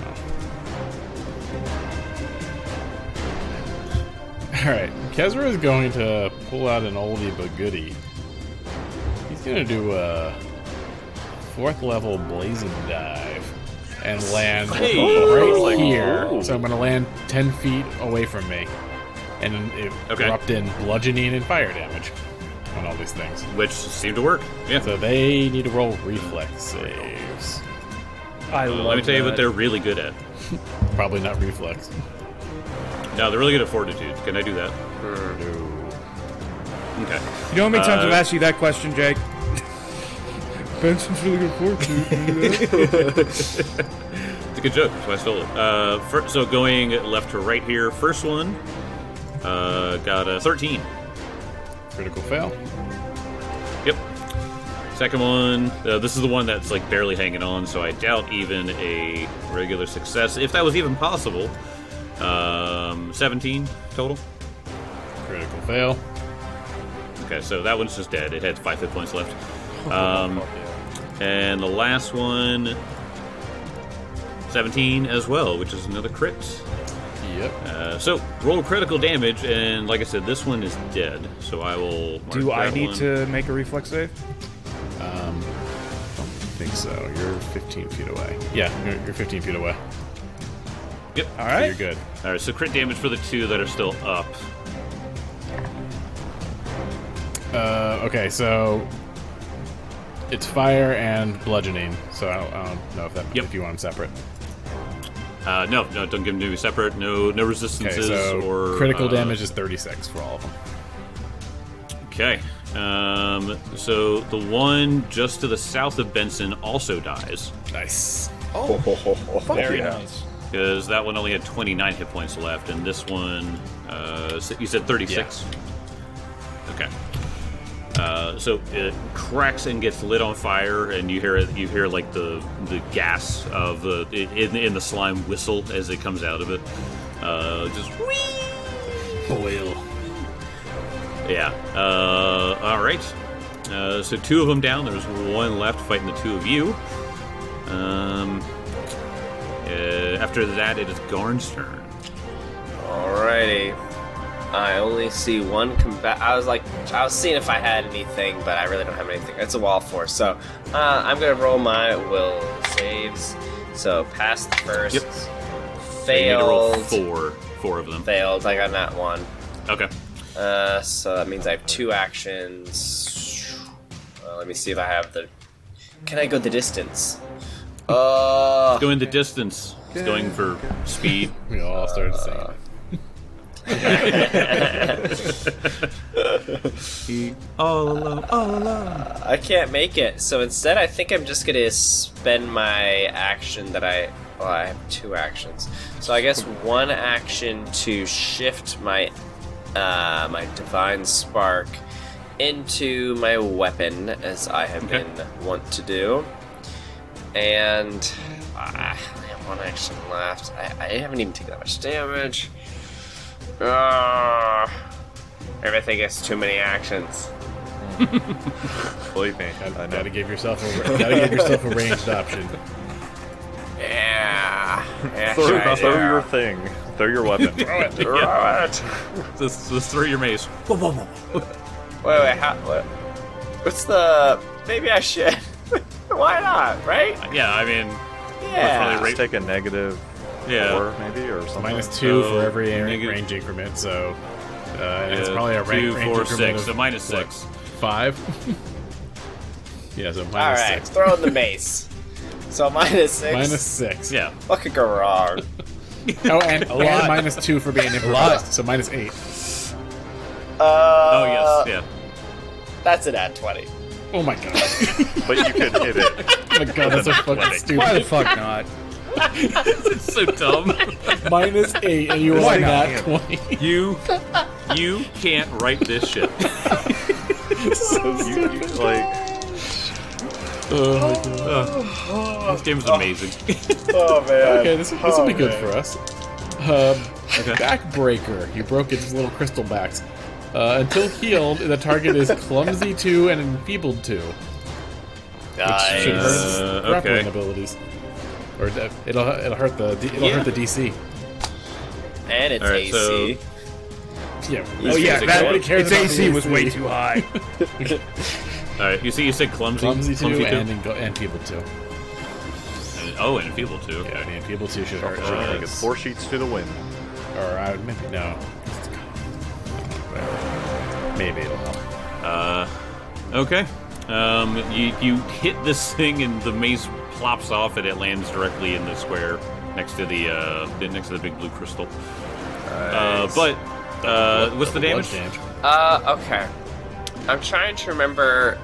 Alright, Kezra is going to pull out an oldie but goodie. He's going to do a 4th level blazing dive and land right here. So I'm going to land 10 feet away from me and erupt in bludgeoning and fire damage on all these things. Which seemed to work. Yeah. So they need to roll reflex saves. Let me tell you what they're really good at. Probably not reflex. No, they're really good at fortitude. Can I do that? No. Okay. You know how many times I've asked you that question, Jake? Benson's really good fortitude. It's a good joke, so I stole it. So going left to right here. First one got a 13. Critical fail. Yep. Second one, this is the one that's like barely hanging on, so I doubt even a regular success, if that was even possible. 17 total. Critical fail. Okay, so that one's just dead. It had 5 hit points left. And the last one, 17 as well, which is another crit. Yep. So roll critical damage, and like I said, this one is dead. So I will. Mark Do I that need one. to make a reflex save? Don't think so. You're 15 feet away. Yeah, you're 15 feet away. Yep. All So right. you're good. All right. So crit damage for the 2 that are still up. Okay, so it's fire and bludgeoning. So I don't know if you want them separate. No, don't give them to me separate. No Okay, resistances so or critical damage is 36 for all of them. Okay. So the one just to the south of Benson also dies, Nice. Very yeah. nice. because that one only had 29 hit points left, and this one, you said 36. Okay. So it cracks and gets lit on fire, and you hear like the gas of the in the slime whistle as it comes out of it. Just Boil. yeah. All right. So 2 of them down. There's 1 left fighting the 2 of you. After that, it is Garn's turn. Alrighty. I only see one combat. I was seeing if I had anything, but I really don't have anything. It's a wall force, so I'm gonna roll my will saves. So pass the first. Yep. Failed. You need to roll 4 of them. Failed. I got that one. Okay. So that means I have 2 actions. Let me see if I have the. Can I go the distance? Going the distance. It's going for speed. We all started saying All alone. I can't make it. So instead, I think I'm just gonna spend my action that I have 2 actions. So I guess 1 action to shift my my divine spark into my weapon, as I have been wont to do. And I only have 1 action left. I haven't even taken that much damage. Everything is too many actions. Believe me, I know. Gotta give yourself a ranged option. Yeah. Throw your thing. Throw your weapon. Throw it. Just throw your mace. Wait, what? What's the... Maybe I should. Why not, right? Yeah, I mean, Yeah. Really Just take a negative 4 maybe or something. -2 for every negative- range increment, so it's probably a 2, range 4, increment 6. of, So minus 6. 5. Yeah, so minus Alright, 6. throw in the mace. So minus 6. Minus 6. Yeah. What could go wrong? Oh, and -2 for being improvised, so -8. Oh yes. Yeah. That's an at 20. Oh my god. But you could hit it. Oh my god, that's so fucking stupid. Why the fuck not? It's so dumb. -8, and you Why rolled not? that 20. You can't write this shit. Like, This game's amazing. Oh man. Okay, this will be good man. for us. Backbreaker. You broke its little crystal backs. Until healed, the target is clumsy 2 and enfeebled 2. Nice. Should hurt grappling okay. abilities. Or it'll hurt the hurt the DC. And it's All right, AC. Yeah. Oh yeah, Music that, one. its AC was way too high. All right, you said clumsy. Clumsy 2 2? and enfeebled 2. Oh, and enfeebled 2. Okay. Yeah, and enfeebled 2 should hurt. I think it's 4 sheets to the wind. Or maybe no. Maybe it'll help. Okay. You hit this thing and the mace plops off and it lands directly in the square next to the big blue crystal. But what's the damage? Okay. I'm trying to remember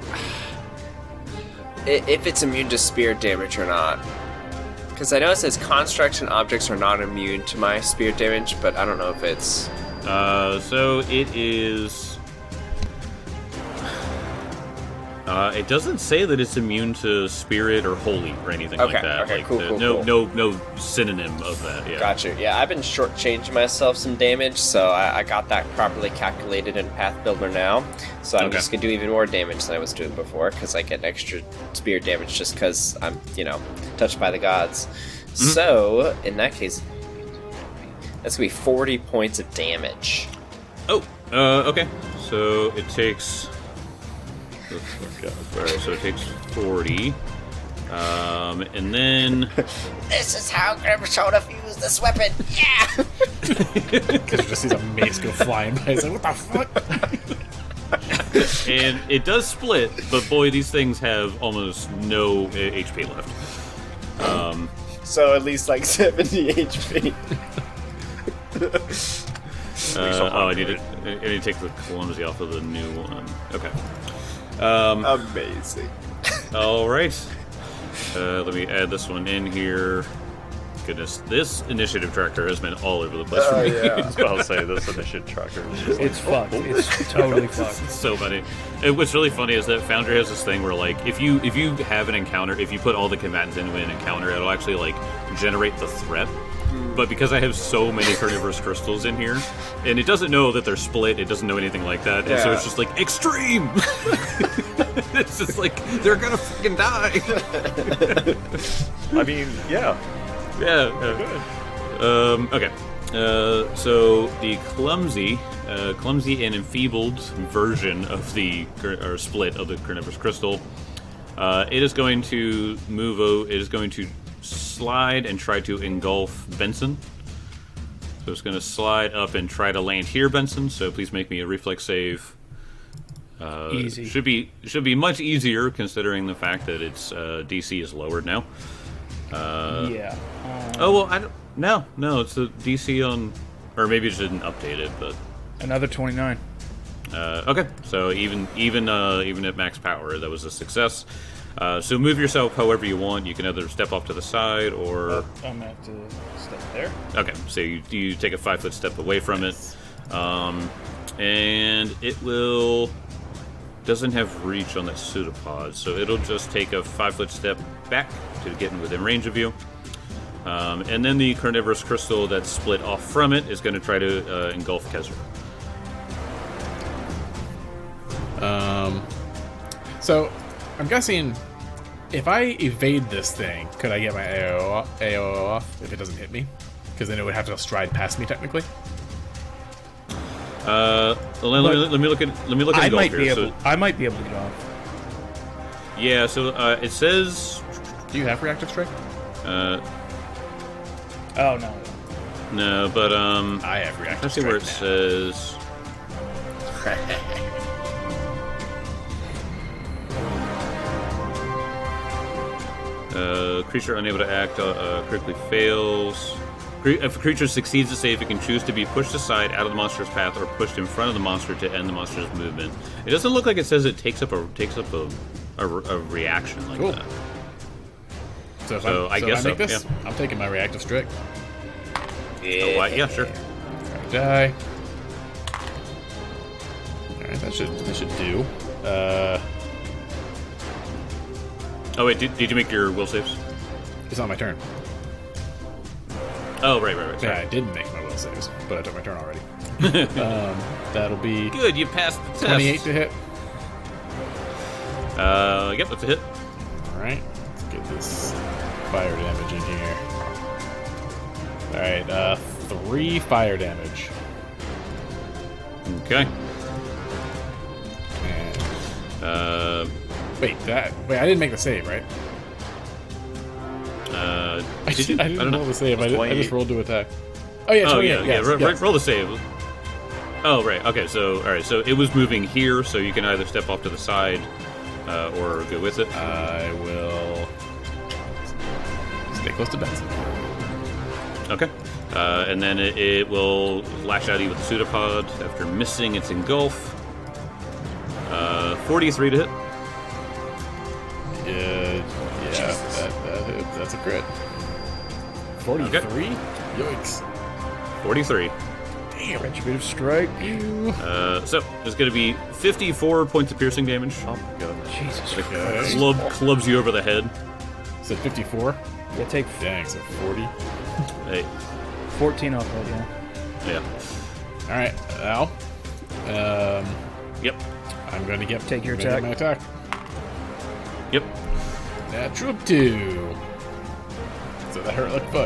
if it's immune to spirit damage or not. Because I know it says constructs and objects are not immune to my spirit damage, but I don't know if it's... So it is. It doesn't say that it's immune to spirit or holy or anything like Okay, that. okay, Like, cool, no synonym of that. Yeah. Gotcha. Yeah, I've been shortchanging myself some damage, so I got that properly calculated in Path Builder now. So I'm Okay. just gonna do even more damage than I was doing before, because I get extra spirit damage just because I'm, touched by the gods. So in that case, that's gonna be 40 points of damage. Oh. Okay. So it takes. Alright, so it takes 40. And then. This is how Grimshona views this weapon. Yeah. Because you just see the mace go flying by. He's like, what the fuck? And it does split, but boy, these things have almost no HP left. So at least like 70 HP. I need to take the clumsy off of the new one. Okay. Amazing. All right. Let me add this one in here. Goodness, this initiative tracker has been all over the place for me. I was about to say, this initiative tracker is just It's fucked. It's totally fucked. So many. And what's really funny is that Foundry has this thing where, like, if you have an encounter, if you put all the combatants into an encounter, it'll actually like generate the threat. But because I have so many carnivorous crystals in here, and it doesn't know that they're split, it doesn't know anything like that, and so Yeah. it's just like extreme. It's just like they're gonna fucking die. I mean, yeah. Yeah. Okay. So the clumsy and enfeebled version of the or split of the carnivorous crystal, it is going to move. It is going to slide and try to engulf Benson. So it's going to slide up and try to land here, Benson. So please make me a reflex save. Easy. Should be much easier considering the fact that its DC is lowered now. Yeah. Oh well, I don't. No, it's the DC on, or maybe it didn't update it, but Another 29. okay. So even at max power, that was a success. So move yourself however you want. You can either step off to the side or I'm gonna have to step there. okay. So you take a 5-foot step away from it, and it doesn't have reach on that pseudopod, so it'll just take a 5-foot step back to get within range of you. And then the carnivorous crystal that's split off from it is going to try to engulf Kezra. So, I'm guessing if I evade this thing, could I get my AO off if it doesn't hit me? Because then it would have to stride past me technically. Let me look at I engulf might here. be So, able. I might be able to get off. yeah, so it says Do you have reactive strike? Oh no. no, but I have reactive let's see strike. where it says. Creature unable to act critically fails. If a creature succeeds to save, it can choose to be pushed aside out of the monster's path or pushed in front of the monster to end the monster's movement. It doesn't look like it says it takes up a reaction like Cool. that. So I guess I make so, this, I'm taking my reactive strike. Oh, why? Yeah, sure. Die. Alright, that should do. Oh wait, did you make your will saves? It's not my turn. Oh right. Yeah, Sorry. I didn't make my will saves, but I took my turn already. That'll be Good, you passed the test. 28 to hit. Yep, that's a hit. Alright, let's get this fire damage in here. Alright, 3 fire damage. Okay. And, wait, I didn't make the save, right? I did you? didn't don't roll know. the save. I 28. just rolled to attack. Oh yeah, 28. Oh yes, yeah. yes. Roll the save. Oh right. Okay. So all right. So it was moving here, so you can either step off to the side or go with it. I will stay close to Benson. Okay. And then it will lash out at you with the pseudopod after missing its engulf. 43 to hit. That's a crit. 43? Okay. Yikes. 43. Damn. Retributive strike. You. So it's going to be 54 points of piercing damage. Oh my goodness. Jesus The Christ. clubs you over the head. Said 54? Yeah, take Dang, so 40. Hey. 14 off that, yeah. Yeah. Alright, Al. Yep. I'm going to get Take your I'm gonna get attack. my attack. Yep. Natural 2. So that hurt like fuck.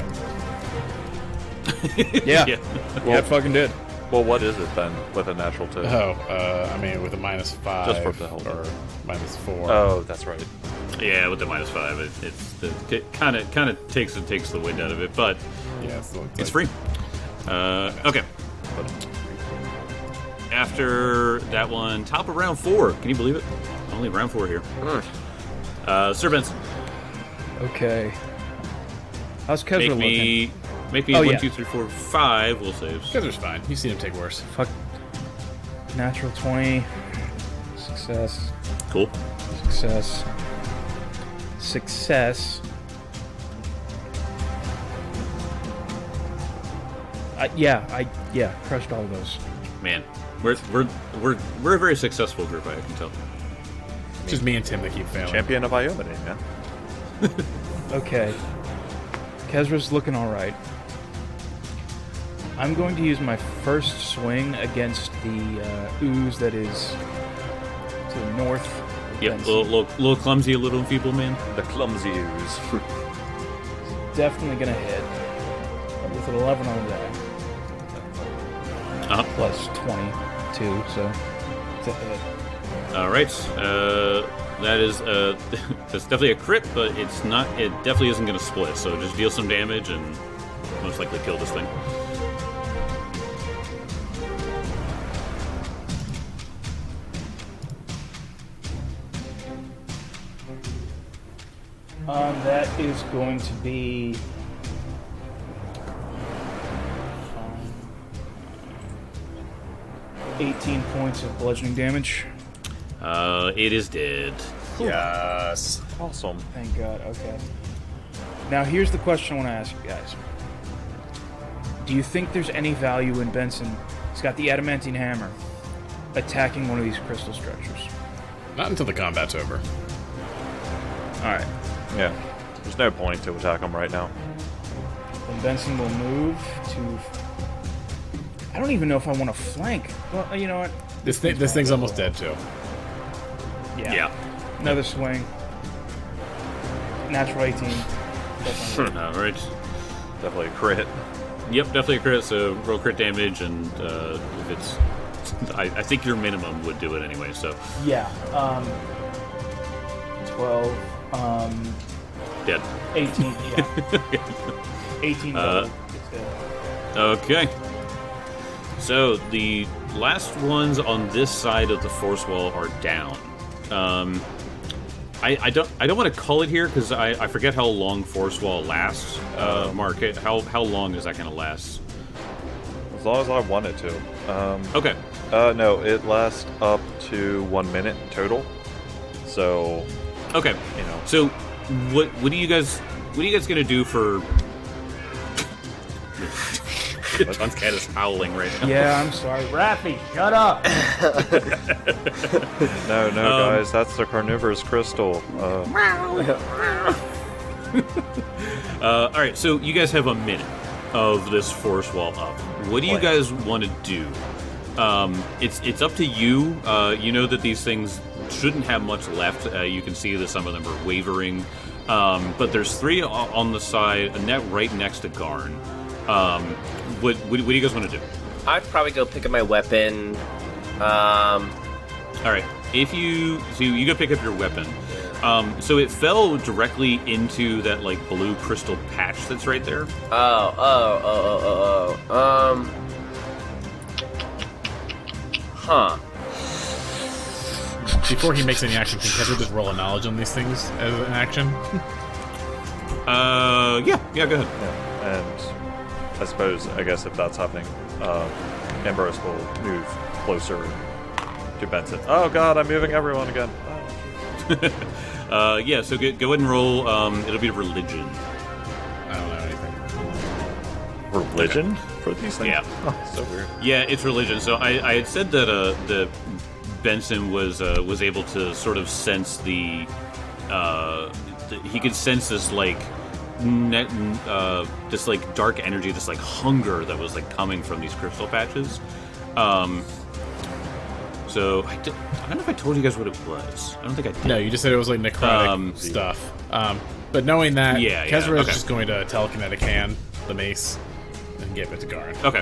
Yeah. Yeah. Yeah, it fucking did. Well, what is it then with a natural 2? I mean, with a -5 Just for the hell of or it. -4. Oh, that's right. Yeah, with the -5, it kind of takes the wind out of it, but Yeah, so it's free. Okay. After that one, top of round 4. Can you believe it? Only round 4 here. Sir Benson, Okay. How's Kezra make looking? me Oh, 1, yeah. 2, 3, 4, 5 will saves. Kezra's fine. You've seen him take worse. Fuck. Natural 20. Success. Cool. Success. Success. Yeah, crushed all those. Man, we're a very successful group. I can tell. It's just me and Tim that keep failing. Champion of Iomade, man. Okay. Kezra's looking alright. I'm going to use my first swing against the ooze that is to the north. Yep, Benson. little clumsy, a little enfeebled man. The clumsy ooze. Definitely gonna hit. With an 11 on that. Plus 22, so it's a hit. All right, that is that's definitely a crit, but it's not. It definitely isn't going to split. So just deal some damage and most likely kill this thing. That is going to be 18 points of bludgeoning damage. It is dead. Yes. Awesome. Thank God. Okay. Now here's the question I want to ask you guys. Do you think there's any value in Benson? He's got the adamantine hammer, attacking one of these crystal structures. Not until the combat's over. All right. Yeah. There's no point to attack him right now. Then Benson will move to. I don't even know if I want to flank. Well, you know what? This thing's almost dead too. Yeah. Another swing. Natural 18. All right. Definitely a crit. Yep, definitely a crit. So roll crit damage, and if it's, I think your minimum would do it anyway. So Yeah. 12. dead. 18. Yeah. 18. Double. It's dead. Okay. So the last ones on this side of the force wall are down. I don't want to call it here because I forget how long force wall lasts. Mark, how long is that going to last? As long as I want it to. Okay. No, it lasts up to 1 minute total. So, Okay. you know. So what are you guys gonna do for? John's cat is howling right now. Yeah, I'm sorry. Raffy, shut up! No, guys, that's the carnivorous crystal. All right, so you guys have a minute of this forest wall up. What do you guys want to do? It's up to you. You know that these things shouldn't have much left. You can see that some of them are wavering. But there's 3 on the side, a net right next to Garn. What do you guys want to do? I'd probably go pick up my weapon. All right, so you go pick up your weapon. So it fell directly into that like blue crystal patch that's right there. Huh. Before he makes any action, can Kezra just roll a knowledge on these things as an action? Yeah, go ahead. Yeah. And I guess if that's happening, Ambrose will move closer to Benson. Oh god, I'm moving everyone again. Yeah, so go ahead and roll. It'll be religion. I don't know anything. Religion for these things? Yeah. Oh, so weird. Yeah, it's religion. So I had said that the Benson was able to sort of sense he could sense this like this like dark energy, this like hunger that was like coming from these crystal patches. So I don't know if I told you guys what it was. I don't think I did. No, you just said it was like necrotic stuff. But knowing that, Kezra is just going to telekinetic hand the mace and give it to Garn. Okay.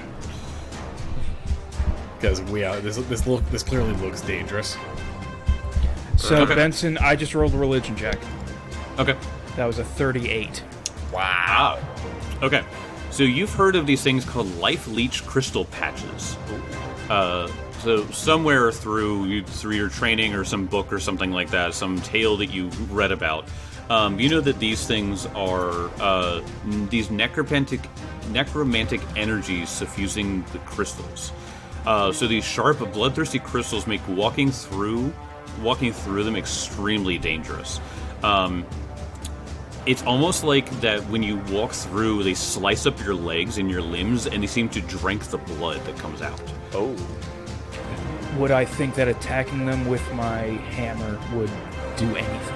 Because this clearly looks dangerous. So, Benson, I just rolled a religion check. Okay. That was a 38. Wow. Okay. So you've heard of these things called life leech crystal patches. So somewhere through your training or some book or something like that, some tale that you read about, you know that these things are these necromantic energies suffusing the crystals. So these sharp, bloodthirsty crystals make walking through them extremely dangerous. It's almost like that when you walk through, they slice up your legs and your limbs, and they seem to drink the blood that comes out. Oh. Would I think that attacking them with my hammer would do anything?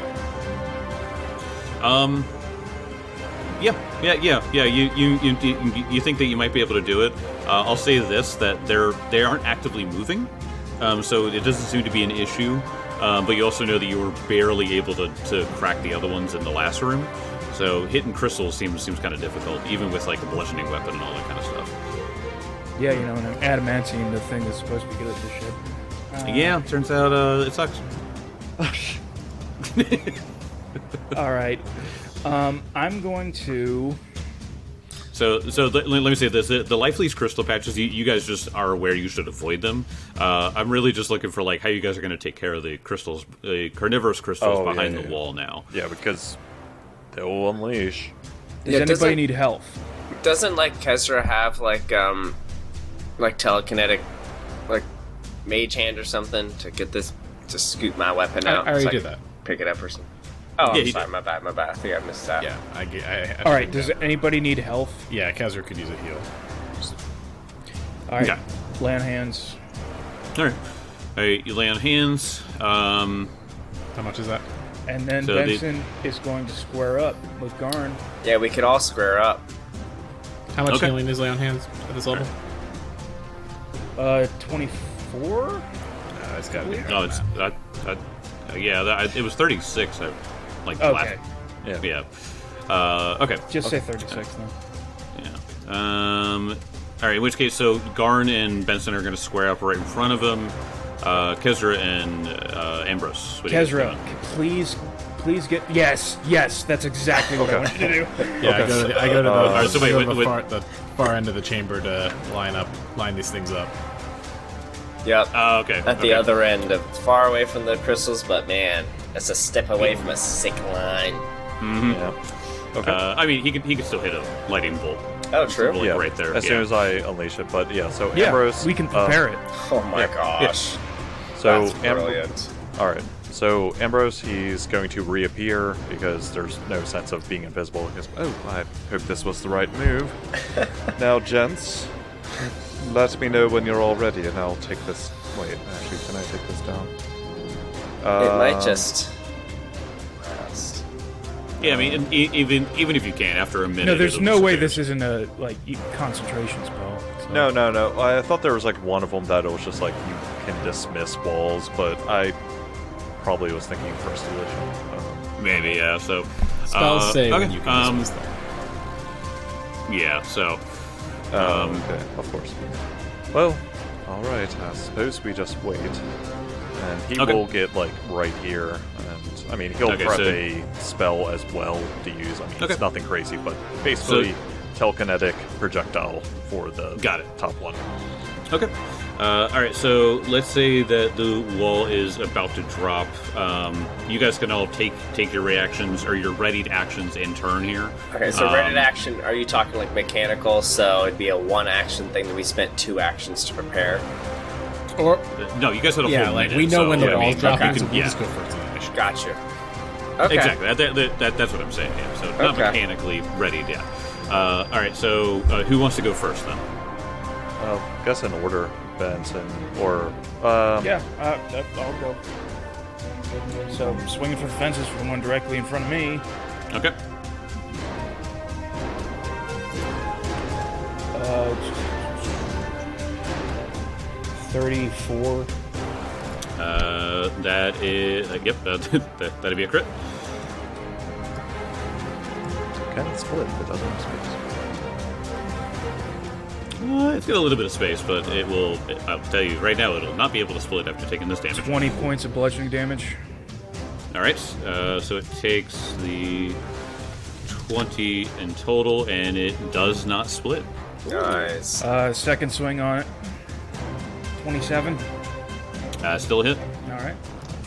Yeah. You think that you might be able to do it? I'll say this: that they aren't actively moving, so it doesn't seem to be an issue. But you also know that you were barely able to crack the other ones in the last room. So hitting crystals seems kind of difficult, even with like a bludgeoning weapon and all that kind of stuff. Yeah, you know, an adamantine, the thing that's supposed to be good at this shit. Yeah, turns out it sucks. All right. I'm going to... So let me say this: the life leech crystal patches, you guys just are aware you should avoid them. I'm really just looking for like how you guys are going to take care of the crystals, the carnivorous crystals behind the wall now. Yeah, because they will unleash. Does anybody need health? Doesn't like Kezra have like telekinetic, like mage hand or something to get this to scoop my weapon out? I already did that. Pick it up or something. Oh, Yeah, I'm he sorry, did. my bad. I think I missed that. Yeah, I All right, does anybody need health? Yeah, Kezra could use a heal. All right, Okay. lay on hands. All right, you lay on hands. How much is that? And then So Benson is going to square up with Garn. Yeah, we could all square up. How much Okay. healing is lay on hands at this level? 24? It's got to be. No, it's it was 36. Okay. Yeah. Okay. Just say 36 then. Yeah. All right. In which case, so Garn and Benson are going to square up right in front of him. Kezra and Ambrose. What are you guys Kezra, doing? please get... Yes, that's exactly what I wanted to do. Yeah, I go to right, so wait, the far end of the chamber to line these things up. Yep. Okay. At the other end, far away from the crystals, but man, that's a step away from a sick line. Mm-hmm. Yeah. Okay. I mean, he could still hit a lightning bolt. Oh, true. Like, yeah, right there. as soon as I unleash it. But yeah, so Yeah, Ambrose... we can prepare it. Oh my gosh. So That's brilliant. All right. So Ambrose, he's going to reappear because there's no sense of being invisible. He goes, oh, I hope this was the right move. Now, gents, Let me know when you're all ready, and I'll take this. Wait, actually, can I take this down? It might just rest. Yeah, I mean, even if you can, after a minute. No, there's it'll no way disappear. this isn't a concentration spell. So. No. I thought there was like one of them that it was just like you can dismiss walls, but I probably was thinking first edition. Maybe, yeah. So Spells say okay, when you can dismiss them. yeah. So Okay, of course. Well, all right. I suppose we just wait, and he Okay. will get like right here, and I mean he'll Okay, prep so- a spell as well to use. I mean Okay. it's nothing crazy, but basically telekinetic projectile for the Got it. top one. okay. All right. So let's say that the wall is about to drop. You guys can all take your reactions or your readied actions in turn here. Okay, so ready to action, are you talking like mechanical? So it'd be a one action thing that we spent 2 actions to prepare. Or No, you guys had a yeah, whole like minute, we know so, when the I wall's mean, dropping, you so can- we'll yeah. just go first in the initiative. Gotcha. Okay. Exactly. That's what I'm saying. Yeah. So not Okay. mechanically readied yet. All right. So who wants to go first then? I guess in order, Benson or Yeah, I'll go. So, swinging for the fences for the one directly in front of me. Okay. 34. That is yep. That'd be a crit. can it split? It doesn't have space. It's got a little bit of space, but it will. I'll tell you right now, it'll not be able to split after taking this damage. 20 points of bludgeoning damage. All right. So it takes the 20 in total, and it does not split. Nice. Second swing on it. 27. Still a hit. All right.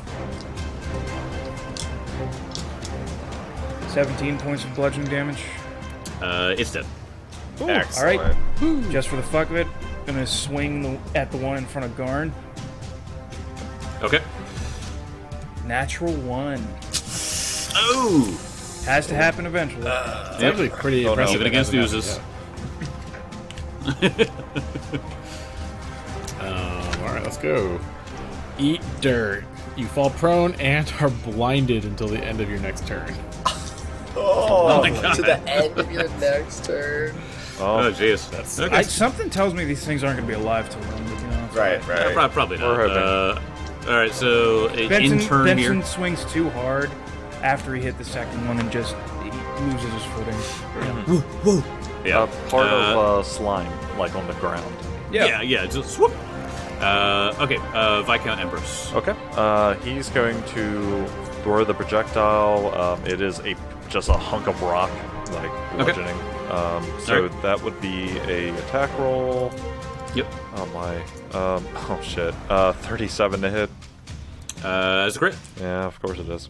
17 points of bludgeoning damage. It's dead. Excellent. All right. Just for the fuck of it, gonna swing at the one in front of Garn. Okay. Natural 1. Oh. Has to happen eventually. It's actually pretty no. impressive. Even that against hasn't oozes. happened yet. All right, let's go. Eat dirt. You fall prone and are blinded until the end of your next turn. Oh, my God. to the end of your next turn. Oh, jeez. That's- Okay. Something tells me these things aren't gonna be alive till then. To be honest. Right, right. Probably not. We're hoping. All right. So Benson, in turn Benson here. swings too hard after he hit the second one and just he loses his footing. Yeah. Part of slime, like on the ground. Yeah. Just swoop. Okay. Viscount Ambrose. Okay. He's going to throw the projectile. It is just a hunk of rock, like bludgeoning. So Alright. that would be a attack roll. Yep. Oh my. Oh shit. 37 to hit. That's a crit. Yeah, of course it is.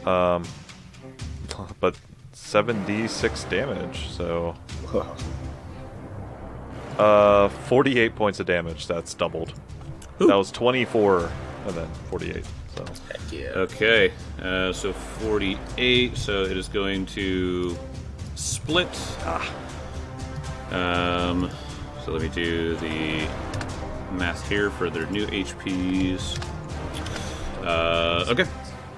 But 7d6 damage. So 48 points of damage. That's doubled. Ooh. That was 24 and then 48. So Heck yeah. Okay. So 48. So it is going to split. So let me do the math here for their new HPs. Okay.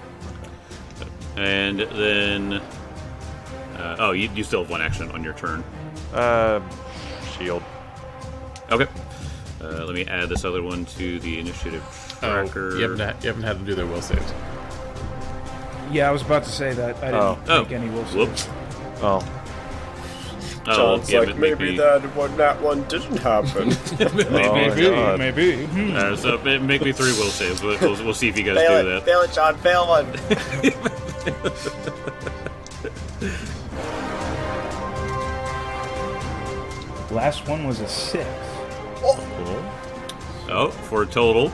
And then, you still have one action on your turn. shield. Okay. Let me add this other one to the initiative tracker. You haven't had them do their will saves. Yeah, I was about to say that. I didn't Oh. make any will saves. Whoops. Oh, John's yeah, like, maybe that one didn't happen. maybe. God. Maybe. So make me 3 will saves. We'll see if you guys fail do it, that. fail it, John, fail one. Last one was a 6. Oh, for a total.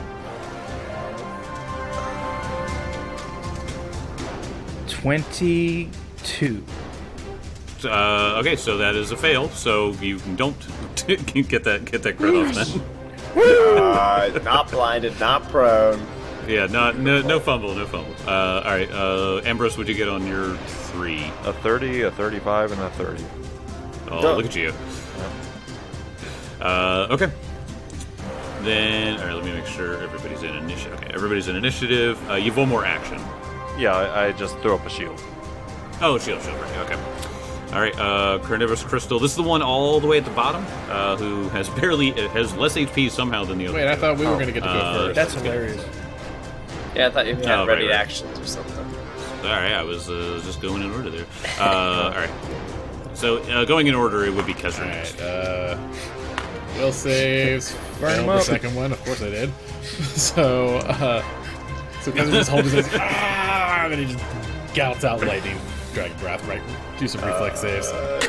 22. Okay, so that is a fail. So you don't get that crit off then. Not blinded, not prone. Yeah, no fumble. All right, Ambrose, what'd you get on your 3? a 30, a 35, and a 30. Oh, No. look at you. Okay. Then, all right. Let me make sure everybody's in initiative. Okay, everybody's in initiative. You've one more action. Yeah, I just threw up a shield. Oh, shield, right. Okay. All right. Carnivorous Crystal. This is the one all the way at the bottom, who has has less HP somehow than the other. Wait, I two. thought we were going to get to go first. That's hilarious. Yeah, I thought you had Oh, ready right. actions or something. All right, I was just going in order there. All right. So going in order, it would be Kesra next. Alright, will saves. Burn him Failed the up. second one, of course I did. So Kaiser just holds his and then he just gouts out lightning, dragon breath, right? Do some reflex saves.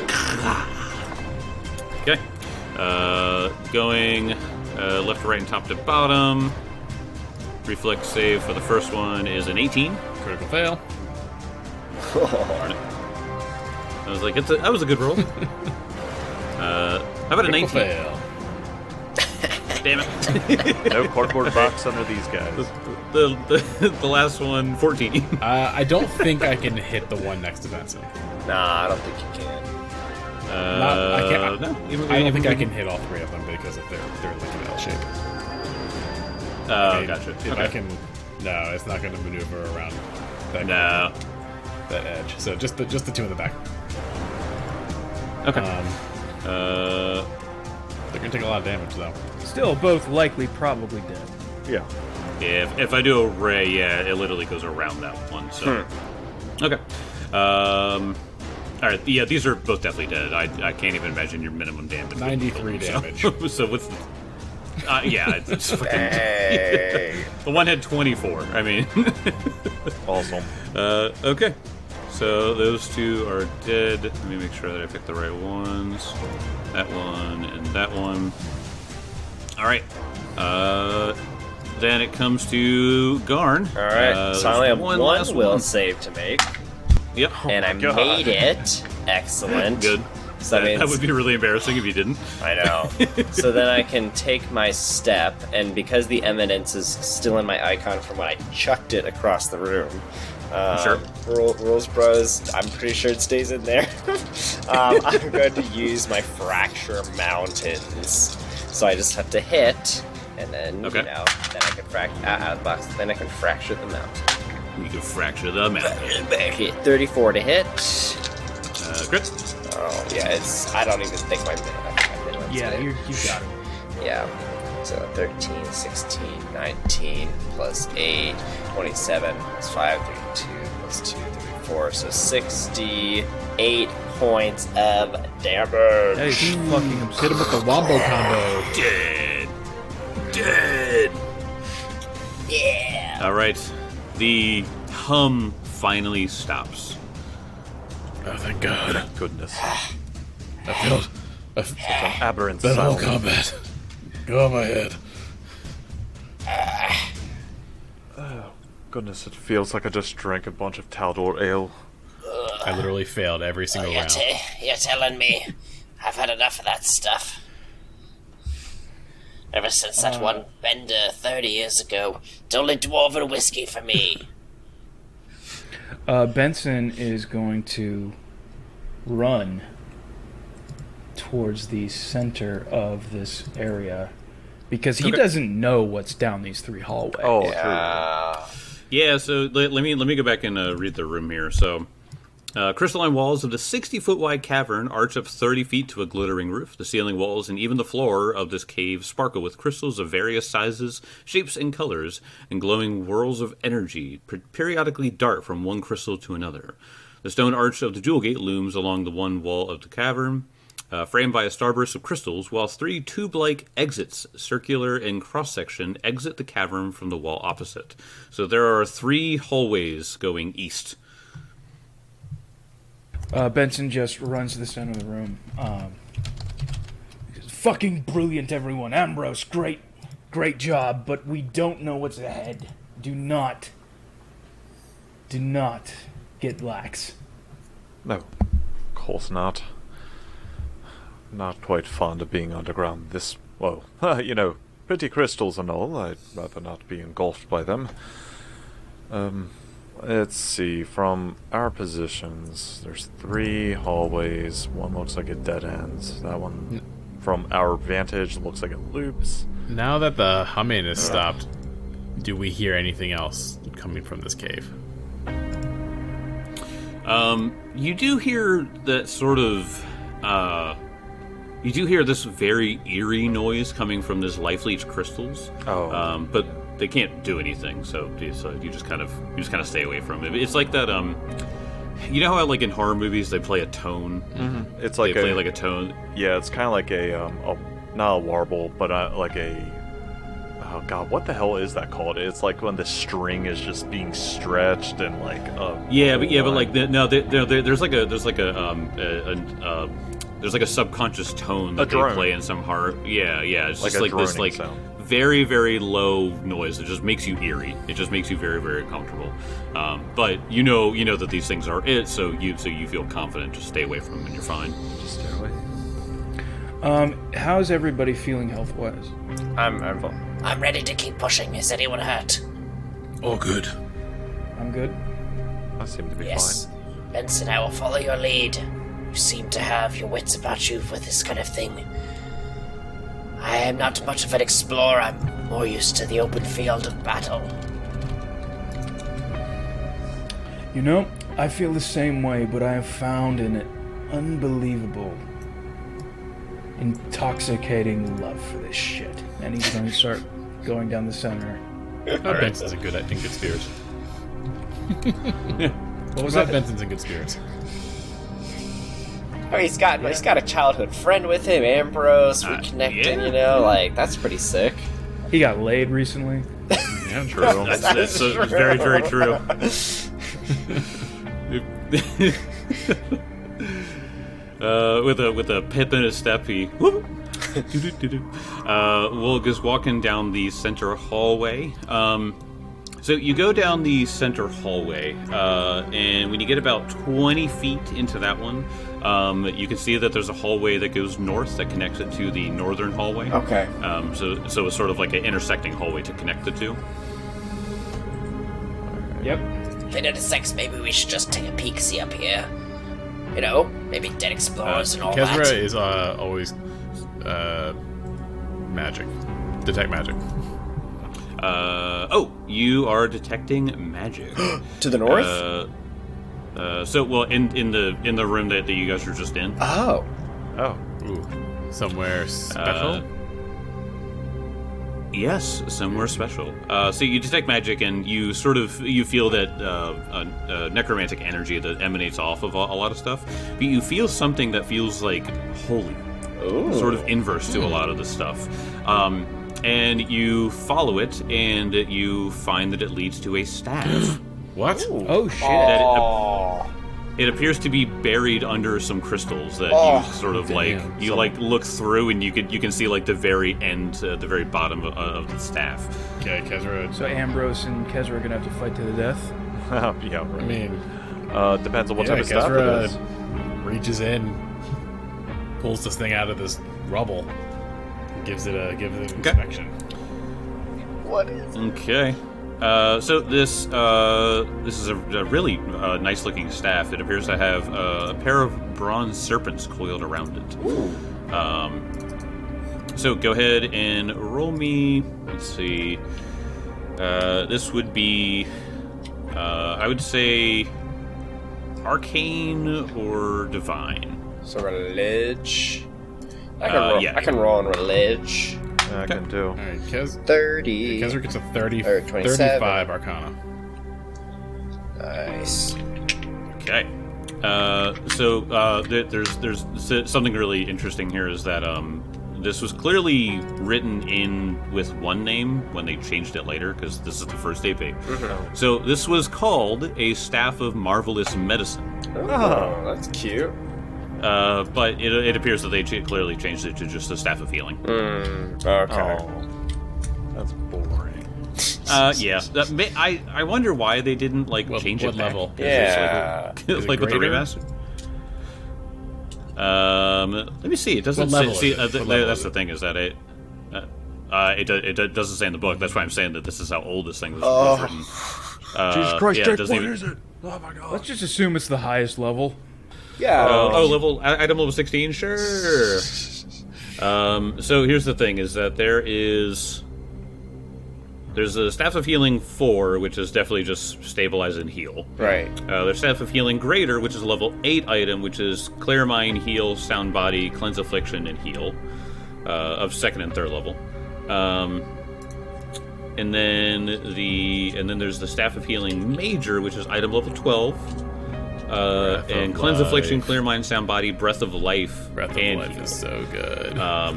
Okay. Going left to right and top to bottom. Reflex save for the first one is an 18. Critical fail. Darn it. I was like, that was a good roll. How about a Critical 19? fail. Damn it. No cardboard box under these guys. The last one, 14. I don't think I can hit the one next to Benson. Nah, I don't think you can. I can't. No, I don't think I can hit all three of them because of they're like an L shape. I mean, Gotcha. If I can, no, it's not going to maneuver around that No. that edge. So just the two in the back. Okay. They're going to take a lot of damage though. Still, both likely, probably dead. Yeah. If I do a ray, yeah, it literally goes around that one. So, okay. All right. Yeah, these are both definitely dead. I can't even imagine your minimum damage. 93 damage. So what's the? Yeah, it's fucking. Hey. The one had 24. I mean, Awesome. okay. So those two are dead. Let me make sure that I pick the right ones. That one and that one. All right. Then it comes to Garn. All right, so I only have one last will one. save to make, Yep. and I God. made it. Excellent. Good. So that That means would be really embarrassing if you didn't. I know. So then I can take my step, and because the eminence is still in my icon from when I chucked it across the room. Sure. Rules Bros, I'm pretty sure it stays in there. I'm going to use my Fracture Mountains. So I just have to hit, and then, Okay. then I can then I can fracture the mountain. You can fracture the mountain. Hit 34 to hit. Crit. Oh, yeah, I don't even think my minute. Yeah, you got it. Yeah. So 13, 16, 19, plus 8, 27, plus 5, 32, plus 2, 34. So 68 points of damage. That is fucking Hit him absurd. with the wombo combo. Dead. Yeah. All right. The hum finally stops. Oh, thank God. Thank goodness. I felt Aberrant that whole sound. combat go on my head. Goodness, it feels like I just drank a bunch of Taldor ale. I literally failed every single round. You're telling me I've had enough of that stuff. Ever since that one bender 30 years ago, it's only dwarven whiskey for me. Benson is going to run towards the center of this area because he doesn't know what's down these three hallways. Oh, true. Yeah. So let me go back and read the room here. So. Crystalline walls of the 60-foot wide cavern arch up 30 feet to a glittering roof. The ceiling walls and even the floor of this cave sparkle with crystals of various sizes, shapes, and colors, and glowing whirls of energy periodically dart from one crystal to another. The stone arch of the jewel gate looms along the one wall of the cavern, framed by a starburst of crystals, while three tube-like exits, circular in cross-section, exit the cavern from the wall opposite. So there are three hallways going east. Benson just runs to the center of the room. He says, fucking brilliant, everyone. Ambrose, great job, but we don't know what's ahead. Do not get lax. No, of course not. Not quite fond of being underground this... Well, pretty crystals and all. I'd rather not be engulfed by them. Let's see, from our positions, there's three hallways. One looks like it dead ends. That one from our vantage, it looks like it loops. Now that the humming has stopped, do we hear anything else coming from this cave? You do hear that sort of, you do hear this very eerie noise coming from this life leech crystals. Oh. But they can't do anything, so you just kind of stay away from it. It's like that, you know how like in horror movies they play a tone? Mm-hmm. It's They like play like a tone. yeah, it's kind of like a not a warble, but like a oh god, what the hell is that called? It's like when the string is just being stretched and like Yeah, but like there's like a subconscious tone that A drone. they play in some horror. Yeah, it's Like just a like this droning like sound. very very low noise. It just makes you eerie. It just makes you very very comfortable. But you know that these things are it, so you feel confident. Just stay away from them and you're fine. just stay away. How's everybody feeling health-wise? I'm fine. I'm ready to keep pushing. Is anyone hurt? Oh, good. I'm good. I seem to be Yes. Benson, I will follow your lead. You seem to have your wits about you for this kind of thing. I am not much of an explorer. I'm more used to the open field of battle. You know, I feel the same way, but I have found an unbelievable, intoxicating love for this shit. And he's going to start going down the center. Benson's in good spirits. What was Glad that? Benson's in good spirits. Oh, he's got a childhood friend with him, Ambrose, reconnecting. yeah. You know, like that's pretty sick. He got laid recently. Yeah, true. That's very very true. With a pip in his step, he whoop, Wolg is walking down the center hallway. So you go down the center hallway, and when you get about 20 feet into that one, you can see that there's a hallway that goes north that connects it to the northern hallway. Okay. So it's sort of like an intersecting hallway to connect the two. Yep. If it intersects, maybe we should just take a peek, see up here. You know, maybe dead explorers and all Kezra that. is always magic. Detect magic. You are detecting magic. To the north. In the room that you guys are just in. Oh. Oh, Ooh. Somewhere special? Yes, somewhere special. So you detect magic, and you feel that necromantic energy that emanates off of a lot of stuff. But you feel something that feels like holy, Ooh. sort of inverse to a lot of the stuff. And you follow it, and you find that it leads to a staff. What? Oh, shit. Oh. It appears to be buried under some crystals that Oh, you sort of damn. look through, and you can see like the very end, the very bottom of the staff. Okay, Kezra. So Ambrose and Kezra are going to have to fight to the death? yeah. I Right. mean, Depends on what yeah, type of stuff it Kezra is. reaches in, pulls this thing out of this rubble, gives it an inspection. What is? Okay. So this is a really nice looking staff. It appears to have a pair of bronze serpents coiled around it. So go ahead and roll me. Let's see. This would be, I would say, arcane or divine. So relig. I can roll. yeah. I can roll on relig. I can do. All right, 30. Kezra gets a 30, Or 27. 35 Arcana. Nice. Okay. There's something really interesting here is that this was clearly written in with one name when they changed it later because this is the first AP. So this was called a Staff of Marvelous Medicine, Oh, that's cute. but it appears that they clearly changed it to just a Staff of Healing. Okay. Oh, that's boring. Yeah, I wonder why they didn't change what it back. level? Yeah. Is it Like with the greater? remaster. Let me see. It doesn't What level say. is it? What level That's is the it? thing is that it doesn't say in the book. That's why I'm saying that this is how old this thing was written. Jesus Christ, yeah, it Jake, doesn't what even- is it? Oh my god. Let's just assume it's the highest level. Yeah. item level 16. Sure. So here's the thing: is that there's a Staff of Healing 4, which is definitely just stabilize and heal. Right. There's Staff of Healing Greater, which is a level 8 item, which is Clear Mind, Heal, Sound Body, Cleanse Affliction, and Heal, of 2nd and 3rd level. And then there's the Staff of Healing Major, which is item level 12. And Cleanse Affliction, Clear Mind, Sound Body, Breath of Life, Breath of and Life Heal. is so good.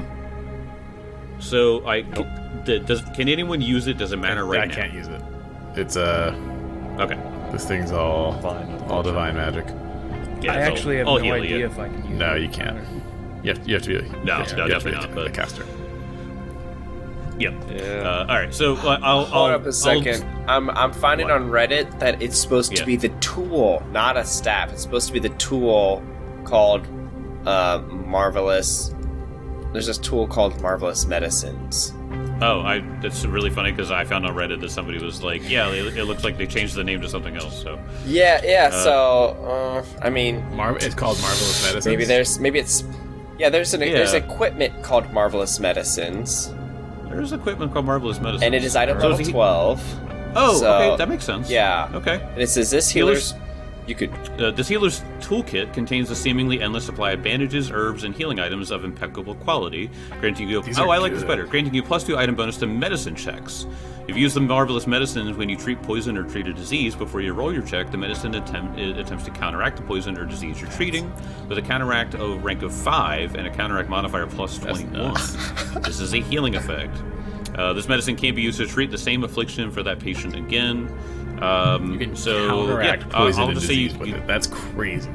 So can anyone use it? Does it matter right I now? can't use it. It's Okay. this thing's all divine magic. Yeah, I actually have I'll no heal idea you. if I can use it. No, you can't. You have to be. No, you have to definitely be not, a but- caster. Yep. Yeah. All right. So I'll Hold up a second. I'm finding What? on Reddit that it's supposed to Yeah. be the tool, not a staff. It's supposed to be the tool called Marvelous. There's this tool called Marvelous Medicines. That's really funny because I found on Reddit that somebody was like, "Yeah, it looks like they changed the name to something else." So Yeah. So I mean, It's called Marvelous Medicines. there's equipment called Marvelous Medicines, there's equipment called Marvelous Medicine, and it is item So level is he- 12. Oh, So, okay, that makes sense. Yeah. Okay. And it says this healer's. You could. This healer's toolkit contains a seemingly endless supply of bandages, herbs, and healing items of impeccable quality, granting you. These are I like this good. better. Granting you +2 item bonus to medicine checks. If you use the Marvelous Medicines when you treat poison or treat a disease, before you roll your check, the medicine attempts to counteract the poison or disease you're treating with a counteract of rank of 5 and a counteract modifier +21. This is a healing effect. This medicine can't be used to treat the same affliction for that patient again. You can counteract poison I'll and just say disease with it. That's crazy.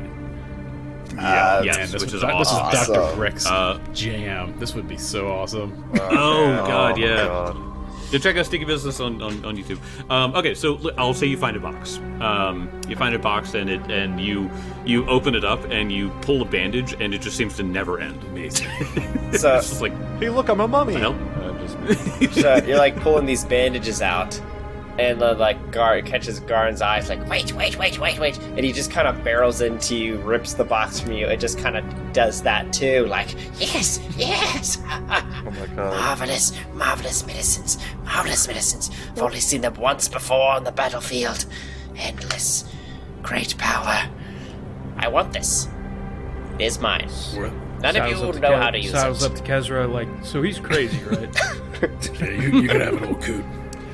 yes, Man, this which is this awesome. is Dr. Awesome. Brick's Uh, jam. This would be so awesome. Oh god, yeah. God. Yeah, check out Sticky Business on YouTube. Okay, so I'll say you find a box. You find a box and you open it up and you pull a bandage and it just seems to never end. Amazing. So, It's just like, Hey, look, I'm a mummy. what the hell? so you're like pulling these bandages out, and like Gar catches Garn's eyes, like wait, and he just kind of barrels into you, rips the box from you, and just kind of does that too, like Yes. Oh my god. Marvelous medicines. I've only seen them once before on the battlefield. Endless. Great power. I want this. It is mine. None of you Saddles up to know Ke- how to use saddles it. up to Kezra, like, so he's crazy, right? Yeah, you can have an old coot.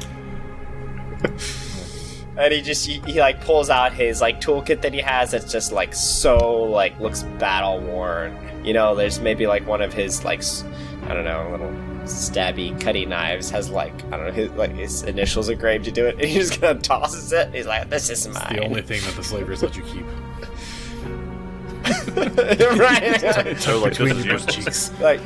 and he like pulls out his like toolkit that he has that's just like so like looks battle worn. You know, there's maybe like one of his like I don't know, little stabby cutting knives has like I don't know his initials engraved into it, and he just kind of tosses it. He's like, "This is mine." The only thing that the slavers let you keep. right? So like Between this is your useless. cheeks. Like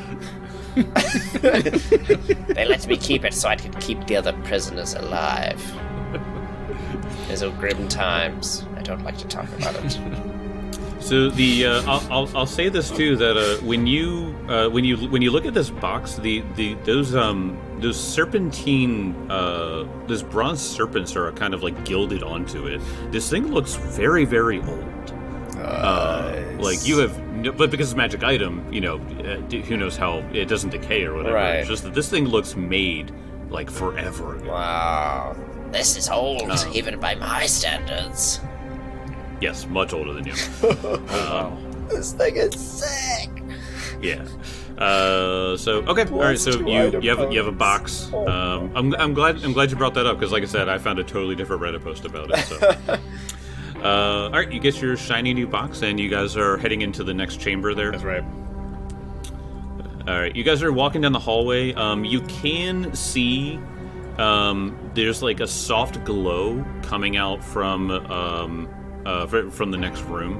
They let me keep it so I could keep the other prisoners alive. These are grim times. I don't like to talk about it. So the I'll say this too, that when you look at this box, those serpentine those bronze serpents are kind of like gilded onto it. This thing looks very, very old. Like you have, but because it's a magic item, you know, who knows how it doesn't decay or whatever. Right. It's just that this thing looks made like forever ago. wow. This is old, even by my standards. Yes, much older than you. This thing is sick. Yeah. So okay, all right. So you have a box. I'm glad you brought that up because, like I said, I found a totally different Reddit post about it. So. All right, you get your shiny new box, and you guys are heading into the next chamber there. That's right. All right, you guys are walking down the hallway. You can see there's like a soft glow coming out from the next room.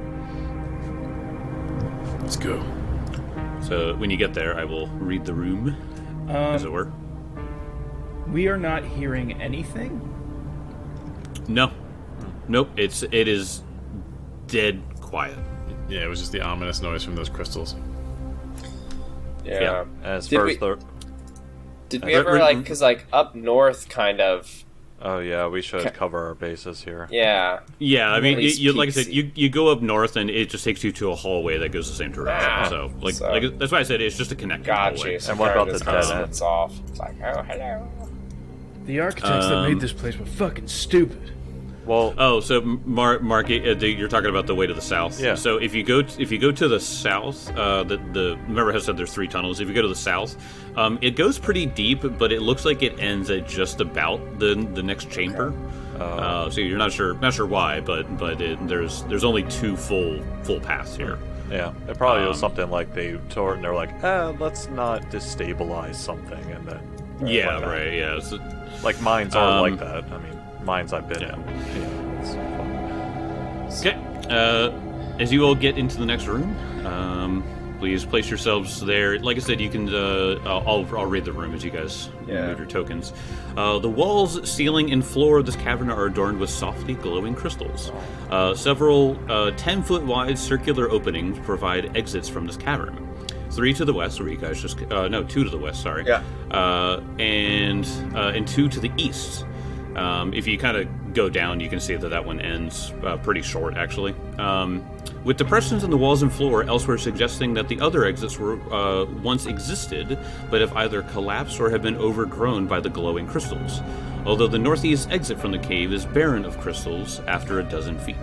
Let's go. So when you get there, I will read the room, as it were. We are not hearing anything. No, nope. It is dead quiet. Yeah, it was just the ominous noise from those crystals. Yeah. As Did far we- as the Did we ever like, because like up north, kind of, Oh yeah, we should cover our bases here. Yeah. Yeah, I mean, These like I said, peaks. you go up north, and it just takes you to a hallway that goes the same direction. Ah, so, so- like that's why I said it's just a connecting Got hallway. you. So And what about the this dead kind of end? splits off. It's like, oh, hello. The architects that made this place were fucking stupid. Well, Oh, so Mark, you're talking about the way to the south. Yeah. So if you go to the south, remember how I said there's 3 tunnels. If you go to the south, it goes pretty deep, but it looks like it ends at just about the next chamber. So you're not sure why, but there's only 2 full paths here. yeah, it probably was something like they tore and they're like, let's not destabilize something, and then Yeah, like that. right. Yeah. So, Like mines are like that. I mean, mines I've been Yeah. in. Yeah, it's fun. okay. As you all get into the next room, please place yourselves there. Like I said, you can. I'll read the room as you guys move your tokens. The walls, ceiling, and floor of this cavern are adorned with softly glowing crystals. Several 10-foot wide circular openings provide exits from this cavern. 3 to the west, where you guys just 2 to the west. Sorry. Yeah. And 2 to the east. If you kind of go down, you can see that one ends pretty short, actually. With depressions in the walls and floor elsewhere suggesting that the other exits were once existed, but have either collapsed or have been overgrown by the glowing crystals. Although the northeast exit from the cave is barren of crystals after a dozen feet.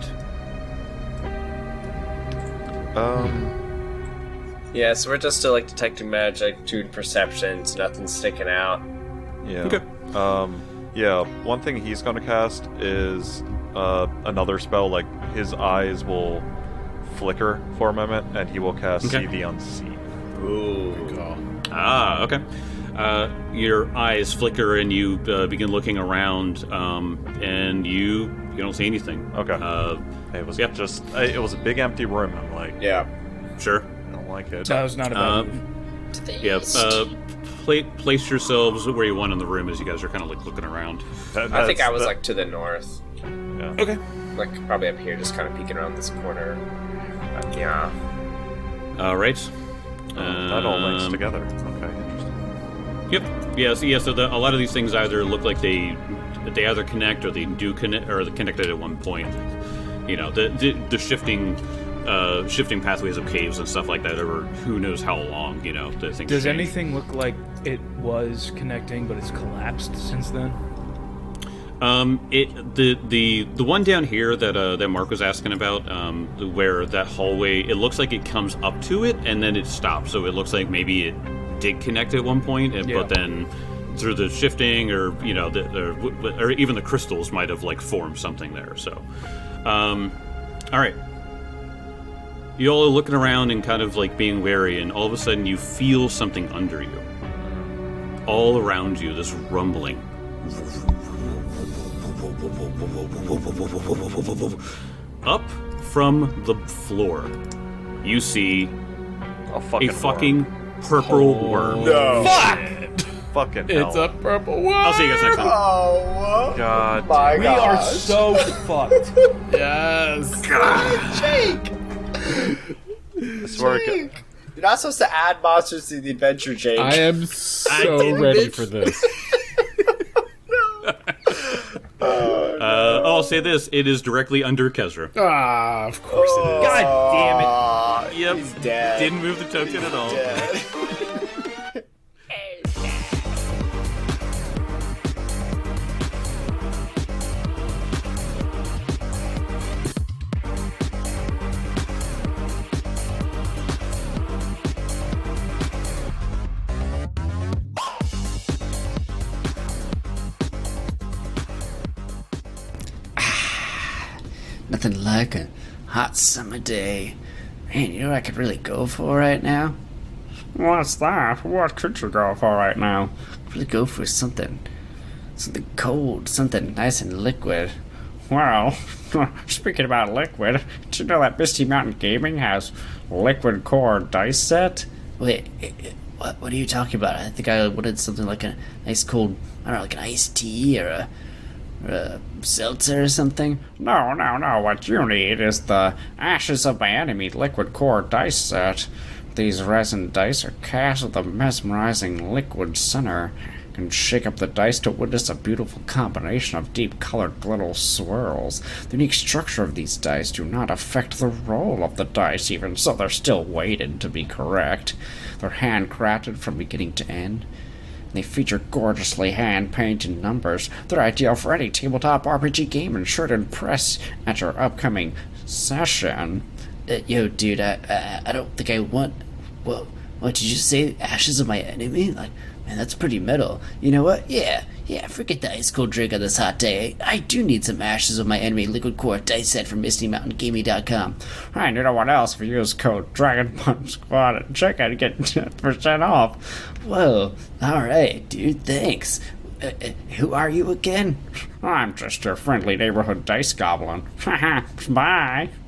Yeah, so we're just still like detecting magic, doing perceptions, nothing's sticking out. Yeah. Okay. Yeah, one thing he's going to cast is another spell. Like, his eyes will flicker for a moment, and he will cast Okay. See the Unseen. Ooh. Call. Ah, okay. Your eyes flicker and you begin looking around, and you don't see anything. Okay. Uh, It was Yep. just, it was a big empty room. I'm like, Yeah. sure. I don't like it. That was not about To the Yeah. east. Place yourselves where you want in the room as you guys are kind of like looking around. I think I was like to the north. yeah. Okay. Like probably up here, just kind of peeking around this corner. Yeah. All right. That all links together. Okay, interesting. Yep. Yeah. So a lot of these things either look like they either connect or they do connect or they connected at one point. You know, the shifting pathways of caves and stuff like that over who knows how long. You know, the things. Does change. anything look like it was connecting, but it's collapsed since then? The one down here that Mark was asking about, where that hallway, it looks like it comes up to it and then it stops. So it looks like maybe it did connect at one point, Yeah. but then through the shifting or or even the crystals might have like formed something there. So, all right. You all are looking around and kind of like being wary, and all of a sudden you feel something under you. All around you, this rumbling. Up from the floor, you see A fucking, a fucking purple worm. No. fucking hell. It's a purple one. I'll see you guys next time. Oh God. my We are so fucked. Yes. Jake! I swear to God. You're not supposed to add monsters to the adventure, Jake. I am so ready for this. I'll say this: it is directly under Kezra. Ah, of course it is. God damn it. Aw, Yep. He's dead. Didn't move the token at all. Dead. Nothing like a hot summer day. Man, you know what I could really go for right now? What's that? What could you go for right now? I'd really go for something cold, something nice and liquid. Well, speaking about liquid, did you know that Misty Mountain Gaming has liquid core dice set? Wait, what are you talking about? I think I wanted something like a nice cold, I don't know, like an iced tea or a seltzer or something. No. What you need is the Ashes of My Enemy liquid core dice set. These resin dice are cast with a mesmerizing liquid center, and shake up the dice to witness a beautiful combination of deep-colored little swirls. The unique structure of these dice do not affect the roll of the dice, even so they're still weighted to be correct. They're handcrafted from beginning to end. They feature gorgeously hand-painted numbers. They're ideal for any tabletop RPG game and sure to impress at your upcoming session. Yo, dude, I don't think I want... What did you say? Ashes of my enemy? Like, man, that's pretty metal. You know what? Yeah, forget the ice cold drink on this hot day. I do need some Ashes of my enemy liquid core dice set from MistyMountainGaming.com. And you know what else? If you use code DragonPunchSquad at checkout, you get 10% off. Whoa, alright, dude, thanks. Who are you again? I'm just your friendly neighborhood dice goblin. Bye.